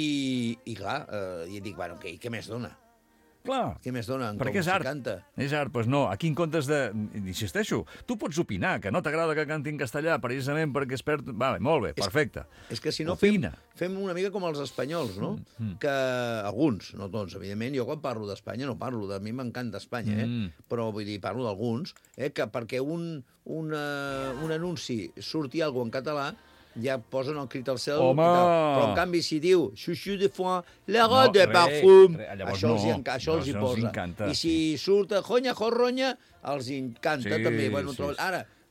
Speaker 4: i, i clar, eh, i dic, bueno, què, què més dona?
Speaker 1: Clar.
Speaker 4: Què més dona en
Speaker 1: Perquè
Speaker 4: com
Speaker 1: és
Speaker 4: s'hi
Speaker 1: art.
Speaker 4: canta?
Speaker 1: És art, doncs no. Aquí en comptes de... Insisteixo, tu pots opinar que no t'agrada que canti en castellà precisament perquè es perd... Vale, molt bé, perfecte.
Speaker 4: És que si no fem,
Speaker 1: Opina.
Speaker 4: fem una mica com els espanyols, no? Mm, mm. Que alguns, no tots, evidentment, jo quan parlo d'Espanya no parlo, de mi m'encanta Espanya, eh?
Speaker 1: Mm.
Speaker 4: Però vull dir, parlo d'alguns, eh? Que perquè un, una, un anunci surti alguna en català, ja posen el crit al cel.
Speaker 1: Home!
Speaker 4: I tal. Però en canvi si diu Chouchou de foin, la
Speaker 1: No,
Speaker 4: robe de
Speaker 1: re,
Speaker 4: parfum,
Speaker 1: re, llavors
Speaker 4: això, els hi,
Speaker 1: no.
Speaker 4: enca- això els hi
Speaker 1: Això els
Speaker 4: posa.
Speaker 1: encanta,
Speaker 4: I si surt Jonya Jorronya, els hi encanta
Speaker 1: Sí,
Speaker 4: també. Bueno,
Speaker 1: sí,
Speaker 4: trobo...
Speaker 1: sí.
Speaker 4: Ara,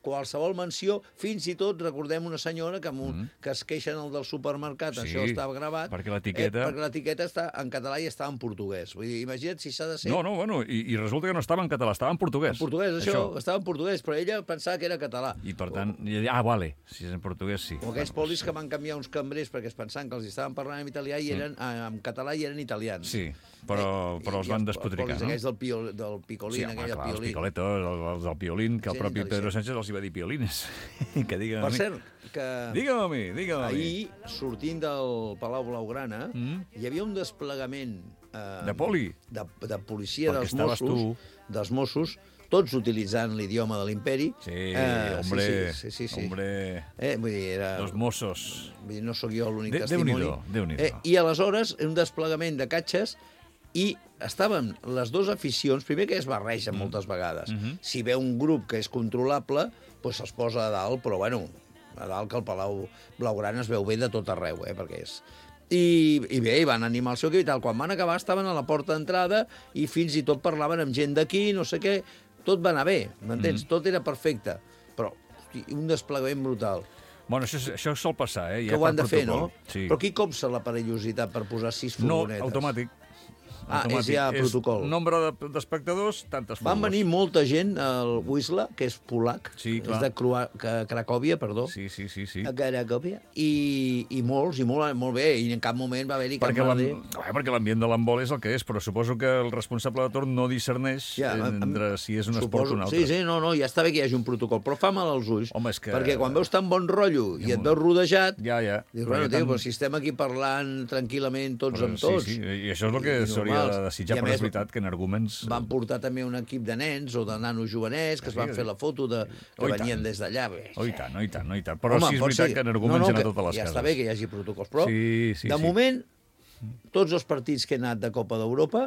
Speaker 4: qualsevol menció, fins i tot recordem una senyora que, un, mm. que es queixen el del supermercat,
Speaker 1: sí,
Speaker 4: això estava gravat,
Speaker 1: perquè l'etiqueta
Speaker 4: eh, perquè l'etiqueta està en català i està en portuguès. Vull dir, imagina't si s'ha de ser...
Speaker 1: No, no, bueno, i, i resulta que no estava en català, estava en portuguès.
Speaker 4: En portuguès, això, això, estava en portuguès, però ella pensava que era català.
Speaker 1: I per tant, o... ah, vale, si és en portuguès, sí.
Speaker 4: O aquells polis que van canviar uns cambrers perquè es pensaven que els estaven parlant en italià i eren, sí. en català i eren italians.
Speaker 1: Sí, però, però els van despotricar, no?
Speaker 4: Aquells del, piol, del picolín,
Speaker 1: sí, home,
Speaker 4: aquell
Speaker 1: clar,
Speaker 4: piolín.
Speaker 1: Els picoletos, els del piolín, que el propi Pedro Sánchez els hi va dir piolines. Que digue'm
Speaker 4: per cert, que...
Speaker 1: Digue'm a mi, digue'm a mi.
Speaker 4: Ahir, sortint del Palau Blaugrana, mm? hi havia un desplegament... Eh,
Speaker 1: de poli?
Speaker 4: De, de policia
Speaker 1: perquè
Speaker 4: dels Mossos,
Speaker 1: tu.
Speaker 4: dels Mossos, tots utilitzant l'idioma de l'imperi.
Speaker 1: Sí, eh, hombre,
Speaker 4: sí, sí, sí, sí.
Speaker 1: hombre...
Speaker 4: Eh, vull dir, era...
Speaker 1: Los Mossos.
Speaker 4: Vull dir, no sóc jo l'únic
Speaker 1: de,
Speaker 4: testimoni.
Speaker 1: Déu-n'hi-do, Déu-n'hi-do.
Speaker 4: Eh, I aleshores, un desplegament de catxes i estaven les dues aficions, primer que es barregen mm. moltes vegades. Mm -hmm. Si ve un grup que és controlable, doncs se'ls posa a dalt, però bueno, a dalt que el Palau Blaugrana es veu bé de tot arreu, eh, perquè és... I, i bé, i van animar el seu equip i tal. Quan van acabar estaven a la porta d'entrada i fins i tot parlaven amb gent d'aquí, no sé què, tot va anar bé, m'entens? Mm. Tot era perfecte, però hosti, un desplegament brutal.
Speaker 1: Bueno, això, això sol passar, eh?
Speaker 4: Que ho han de fer, no?
Speaker 1: Sí.
Speaker 4: Però qui copsa la perillositat per posar sis furgonetes?
Speaker 1: No, automàtic.
Speaker 4: Ah, és ja protocol.
Speaker 1: És nombre d'espectadors, tantes furgos.
Speaker 4: Van venir molta gent al Wisla, que és polac,
Speaker 1: sí,
Speaker 4: és de Crua, Cracòvia, perdó.
Speaker 1: Sí, sí, sí. sí.
Speaker 4: A Cracòvia. I, i molts, i molt, molt bé, i en cap moment va haver-hi cap
Speaker 1: merder. Perquè l'ambient de l'handbol és el que és, però suposo que el responsable de torn no discerneix ja, entre si és un
Speaker 4: suposo,
Speaker 1: esport o un altre.
Speaker 4: Sí, sí, no, no, ja està bé que hi hagi un protocol, però fa mal als ulls.
Speaker 1: Home, és que...
Speaker 4: Perquè quan veus tan bon rotllo i et veus rodejat,
Speaker 1: ja, ja.
Speaker 4: dius, bueno, tio, però si estem aquí parlant tranquil·lament tots però, amb tots.
Speaker 1: Sí, sí, i això és el que s'hauria de desitjar, però és veritat que en arguments...
Speaker 4: Van portar també un equip de nens o de nanos jovenets que es van fer la foto de, que venien des d'allà.
Speaker 1: Oh, i tant, oh, i tant, oh, i tant. Però sí és veritat que en arguments hi ha totes les
Speaker 4: cases. Ja està bé que hi hagi protocols, però de moment tots els partits que he anat de Copa d'Europa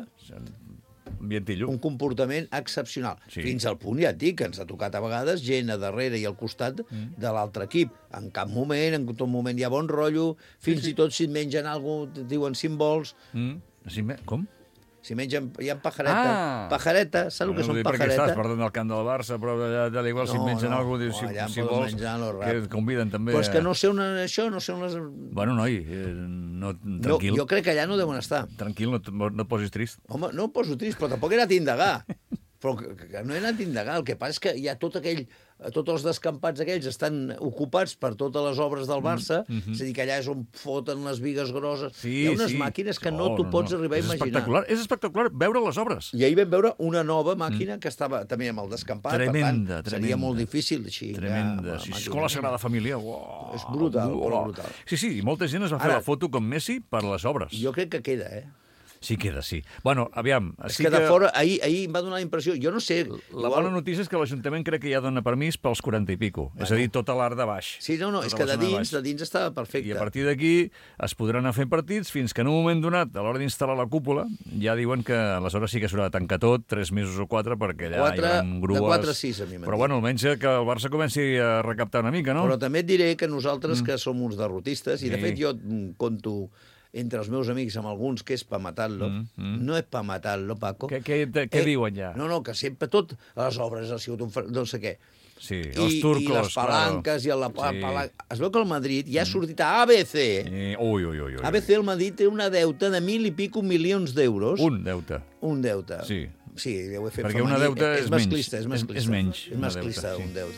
Speaker 4: un comportament excepcional. Fins al punt, ja et dic, que ens ha tocat a vegades gent a darrere i al costat de l'altre equip. En cap moment, en tot moment hi ha bon rotllo, fins i tot si et mengen alguna cosa, diuen símbols.
Speaker 1: Com?
Speaker 4: Si mengen, hi ha pajareta. Ah. Pajareta, saps el que són pajaretes?
Speaker 1: Perquè estàs perdent el camp del Barça, però allà igual si mengen no, alguna cosa, si, si vols, que et conviden també...
Speaker 4: Però és que no sé on, això, no sé on les...
Speaker 1: Bueno, noi, no, tranquil.
Speaker 4: No, jo crec que allà no deuen estar.
Speaker 1: Tranquil, no, no et posis trist.
Speaker 4: Home, no em poso trist, però tampoc he anat a indagar. Però que, que no he anat a indagar. El que passa és que hi ha tot aquell... Tots els descampats aquells estan ocupats per totes les obres del Barça, mm -hmm. és a dir, que allà és on foten les bigues grosses. Sí, hi ha unes sí. màquines que no oh, t'ho pots no. arribar a
Speaker 1: és
Speaker 4: imaginar.
Speaker 1: Espectacular. És espectacular veure les obres.
Speaker 4: I ahir vam veure una nova màquina mm. que estava també amb el descampat,
Speaker 1: tremenda,
Speaker 4: per tant,
Speaker 1: tremenda.
Speaker 4: seria molt difícil. Així,
Speaker 1: tremenda. Sí, Escola Sagrada Família. Wow.
Speaker 4: És brutal, oh. brutal.
Speaker 1: Sí, sí, i molta gent es va fer Ara, la foto com Messi per les obres.
Speaker 4: Jo crec que queda, eh?
Speaker 1: Sí, queda, sí. Bueno, aviam...
Speaker 4: És que de que... fora, ahir, ahir em va donar la impressió... Jo no sé...
Speaker 1: La bona notícia és que l'Ajuntament crec que ja dona permís pels quaranta i pico. Bueno. És a dir, tota l'art de baix.
Speaker 4: Sí, no, no, és que de dins, de dins estava perfecte.
Speaker 1: I a partir d'aquí es podran anar fent partits fins que en un moment donat, a l'hora d'instal·lar la cúpula, ja diuen que aleshores sí que s'haurà de tancar tot, tres mesos o quatre, perquè allà
Speaker 4: quatre,
Speaker 1: hi haurà grues...
Speaker 4: De quatre a sis, a mi
Speaker 1: Però bueno, almenys que el Barça comenci a recaptar una mica, no?
Speaker 4: Però també et diré que nosaltres, mm. que som uns derrotistes, i de sí. fet jo conto... entre els meus amics amb alguns que és pa matar-lo. Mm, mm. No és pa matar-lo, Paco.
Speaker 1: Què, què, què eh, diuen ja?
Speaker 4: No, no, que sempre tot, a les obres ha sigut un... no sé què.
Speaker 1: Sí,
Speaker 4: I,
Speaker 1: els turcos,
Speaker 4: I les palanques,
Speaker 1: claro.
Speaker 4: i la
Speaker 1: sí.
Speaker 4: palanca... Es veu que el Madrid ja ha sortit a A B C.
Speaker 1: I... Ui, ui, ui, ui.
Speaker 4: A B C, el Madrid té una deuta de mil i pico milions d'euros.
Speaker 1: Un deute.
Speaker 4: Un deute.
Speaker 1: Sí.
Speaker 4: Sí, ho he fet
Speaker 1: perquè
Speaker 4: femení.
Speaker 1: Una deuta és,
Speaker 4: és masclista, és masclista.
Speaker 1: És menys.
Speaker 4: És masclista, un deute.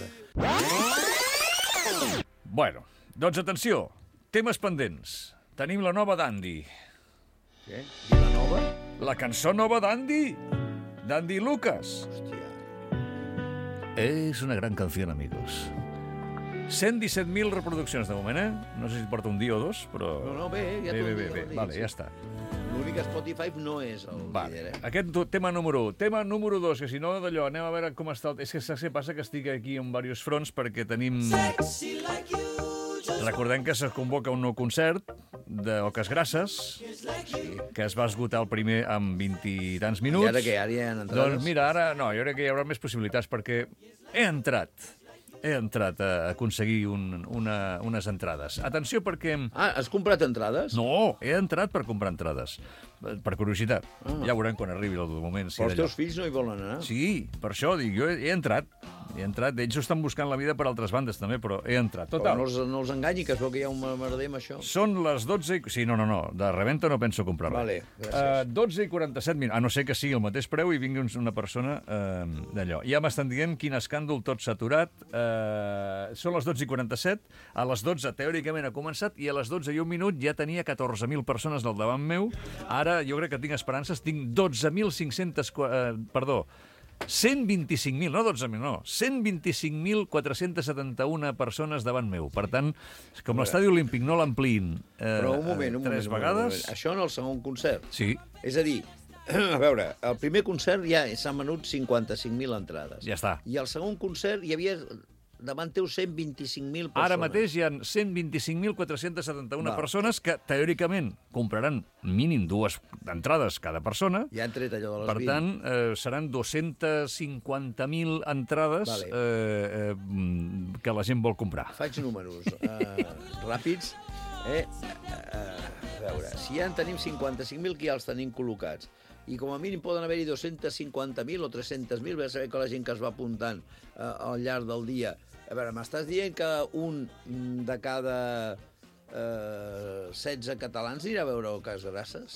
Speaker 1: Bueno, doncs atenció, temes pendents. Tenim la nova d'Andy.
Speaker 4: Què? I la nova?
Speaker 1: La cançó nova d'Andy. D'Andy Lucas.
Speaker 4: Hòstia.
Speaker 1: És una gran canció, amigos. cent disset mil reproduccions de moment, eh? No sé si porta un dia o dos, però...
Speaker 4: No, no, bé, ja
Speaker 1: bé,
Speaker 4: tot
Speaker 1: bé, bé, bé. Vale,
Speaker 4: sí.
Speaker 1: ja està.
Speaker 4: L'únic que Spotify no és el
Speaker 1: vale.
Speaker 4: líder, eh?
Speaker 1: Aquest tema número un. Tema número dos, que si no, d'allò, anem a veure com està... És que saps què passa? Que estic aquí en diversos fronts perquè tenim... Recordem que se convoca un nou concert d'Oques Grasses, que es va esgotar el primer en vint i tants minuts.
Speaker 4: I ara què? Ara hi ha entrades?
Speaker 1: Doncs mira, ara no, jo crec que hi haurà més possibilitats perquè he entrat, he entrat a aconseguir un, una, unes entrades. Atenció perquè...
Speaker 4: Ah, has comprat entrades?
Speaker 1: No, he entrat per comprar entrades. Per curiositat. Ah. Ja veurem quan arribi el moment. Si
Speaker 4: Però els teus fills no hi volen anar?
Speaker 1: Sí, per això dic, jo he, he entrat. He entrat. Ells ho estan buscant la vida per altres bandes, també, però he entrat.
Speaker 4: Però
Speaker 1: Total.
Speaker 4: no els, no els enganyi, que es veu que hi ha un merder amb això.
Speaker 1: Són les dotze i... Sí, no, no, no. De reventa no penso comprar res.
Speaker 4: Vale, gràcies.
Speaker 1: Uh, dotze i quaranta-set minuts. A no ser que sigui el mateix preu i vingui una persona uh, d'allò. Ja m'estan dient quin escàndol, tot saturat. Uh, són les dotze i quaranta-set. A les dotze, teòricament, ha començat i a les dotze i un minut ja tenia catorze mil persones al davant meu. Ara jo crec que tinc esperances. Tinc dotze mil cinc-cents... Uh, perdó. cent vint-i-cinc mil, no dotze mil, no, cent vint-i-cinc mil quatre-cents setanta-un persones davant meu. Per tant, com l'estadi olímpic no l'ampliïn eh,
Speaker 4: Però un moment, un
Speaker 1: tres
Speaker 4: moment,
Speaker 1: vegades...
Speaker 4: Un moment. Això en el segon concert?
Speaker 1: Sí.
Speaker 4: És a dir, a veure, el primer concert ja s'han venut cinquanta-cinc mil entrades.
Speaker 1: Ja està.
Speaker 4: I al segon concert hi havia davant teu cent vint-i-cinc mil persones.
Speaker 1: Ara mateix hi ha cent vint-i-cinc mil quatre-cents setanta-un
Speaker 4: Va.
Speaker 1: persones que, teòricament, compraran mínim dues entrades cada persona.
Speaker 4: Ja han tret allò de les
Speaker 1: Per
Speaker 4: vint.
Speaker 1: tant, eh, seran dos-cents cinquanta mil entrades
Speaker 4: Vale.
Speaker 1: eh, eh, que la gent vol comprar.
Speaker 4: Faig números uh, ràpids. Eh? Uh, a veure, si ja en tenim cinquanta-cinc mil, que ja els tenim col·locats, i com a mínim poden haver-hi dos-cents cinquanta mil o tres-cents mil, ve a saber que la gent que es va apuntant uh, al llarg del dia... A veure, m'estàs dient que un de cada uh, setze catalans anirà a veure el Cas Grasses?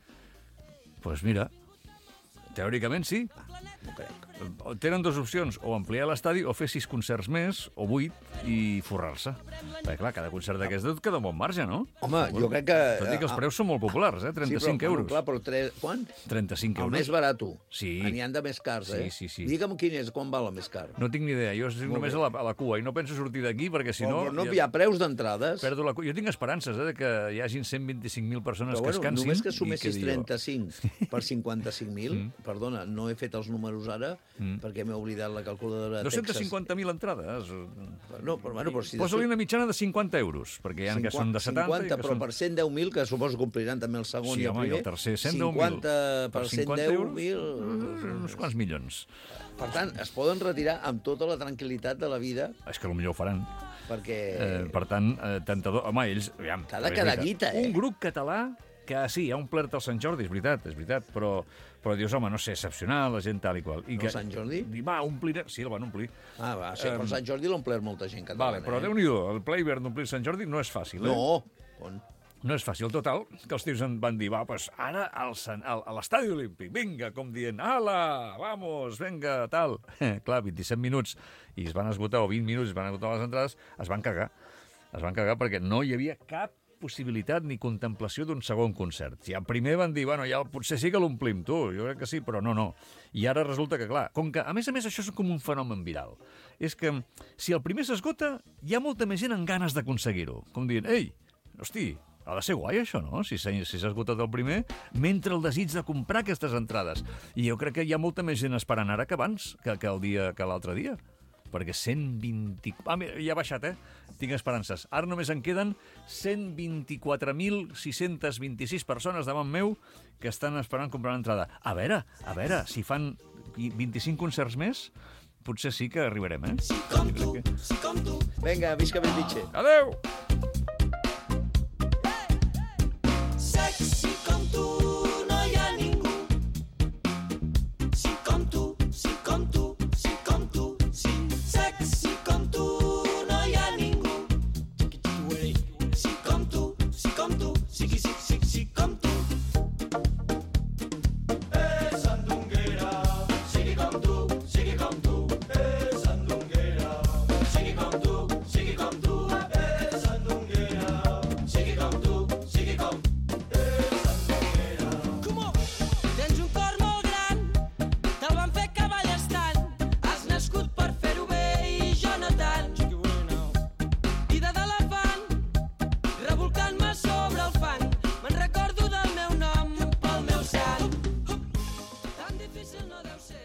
Speaker 1: Doncs pues mira, teòricament sí.
Speaker 4: No crec.
Speaker 1: Tenen dues opcions, o ampliar l'estadi o fer sis concerts més, o vuit, i forrar-se. Perquè, clar, cada concert d'aquest et queda un bon marge, no?
Speaker 4: Home, jo crec que...
Speaker 1: Tot i que els preus són molt populars, eh? trenta-cinc
Speaker 4: sí, però,
Speaker 1: euros.
Speaker 4: Bueno, clar, però tre... Quan?
Speaker 1: trenta-cinc
Speaker 4: El
Speaker 1: euros.
Speaker 4: més barat.
Speaker 1: Sí.
Speaker 4: N'hi han de més cars, eh?
Speaker 1: Sí, sí, sí.
Speaker 4: Digue'm quin és, quan val el més car.
Speaker 1: No tinc ni idea, jo estic
Speaker 4: Molt
Speaker 1: només
Speaker 4: bé.
Speaker 1: a la, a la cua i no penso sortir d'aquí perquè si no...
Speaker 4: Però no hi ha preus d'entrades.
Speaker 1: Perdo la cua. Jo tinc esperances eh, de que hi hagin cent vint-i-cinc mil persones
Speaker 4: Però
Speaker 1: que
Speaker 4: bueno,
Speaker 1: es cansin.
Speaker 4: només que
Speaker 1: i
Speaker 4: sumessis
Speaker 1: quedi jo.
Speaker 4: trenta-cinc per cinquanta-cinc mil, perdona, no he fet els números ara perquè m'he oblidat la calculadora de
Speaker 1: dos-cents
Speaker 4: Texas.
Speaker 1: cinquanta mil entrades.
Speaker 4: No, però, bueno, però si
Speaker 1: Posa-li una mitjana de cinquanta euros, perquè hi ha que són de setanta...
Speaker 4: cinquanta,
Speaker 1: i que
Speaker 4: però
Speaker 1: són...
Speaker 4: per cent deu mil, que suposo que compliran també el segon
Speaker 1: Sí,
Speaker 4: i el
Speaker 1: home, i
Speaker 4: primer.
Speaker 1: el tercer, cent deu mil.
Speaker 4: cinquanta per cent deu mil...
Speaker 1: Uns quants milions.
Speaker 4: Per tant, es poden retirar amb tota la tranquil·litat de la vida
Speaker 1: És que potser ho faran.
Speaker 4: perquè...
Speaker 1: Eh, per tant, eh, tentador... Home, ells... Aviam,
Speaker 4: T'ha de
Speaker 1: és
Speaker 4: quedar
Speaker 1: veritat.
Speaker 4: guita, eh?
Speaker 1: Un grup català que sí, hi ha omplert el Sant Jordi, és veritat, és veritat, però, però dius, home, no sé, excepcional, la gent tal i qual. I
Speaker 4: El
Speaker 1: que,
Speaker 4: Sant Jordi?
Speaker 1: I va, omplir... Sí, el van omplir.
Speaker 4: Ah, va, sí, però
Speaker 1: Em,
Speaker 4: Sant Jordi l'ha omplert molta gent catalana.
Speaker 1: Vale, però
Speaker 4: eh?
Speaker 1: Déu-n'hi-do, el ple hivern d'omplir Sant Jordi no és fàcil, eh?
Speaker 4: No, on?
Speaker 1: No és fàcil. Total, que els tios en van dir, va, pues ara al, Sant- al, a l'estadi olímpic, vinga, com dient, ala, vamos, vinga, tal. Clar, vint-i-set minuts, i es van esgotar, o vint minuts, es van esgotar les entrades, es van cagar. Es van cagar perquè no hi havia cap possibilitat ni contemplació d'un segon concert. I al primer van dir, bueno, ja potser sí que l'omplim, tu, jo crec que sí, però no, no. I ara resulta que, clar, com que, a més a més, això és com un fenomen viral. És que, si el primer s'esgota, hi ha molta més gent amb ganes d'aconseguir-ho. Com dient, ei, hosti, ha de ser guai, això, no? Si s'ha si s'ha esgotat el primer, mentre el desig de comprar aquestes entrades. I jo crec que hi ha molta més gent esperant ara que abans, que, que el dia que l'altre dia. Perquè cent vint... Ah, mira, ja ha baixat, eh? Tinc esperances. Ara només en queden cent vint-i-quatre mil sis-cents vint-i-sis persones davant meu que estan esperant comprar l'entrada. A veure, a veure, si fan vint-i-cinc concerts més, potser sí que arribarem, eh?
Speaker 4: Vinga, visca Bellvitge.
Speaker 1: Adeu!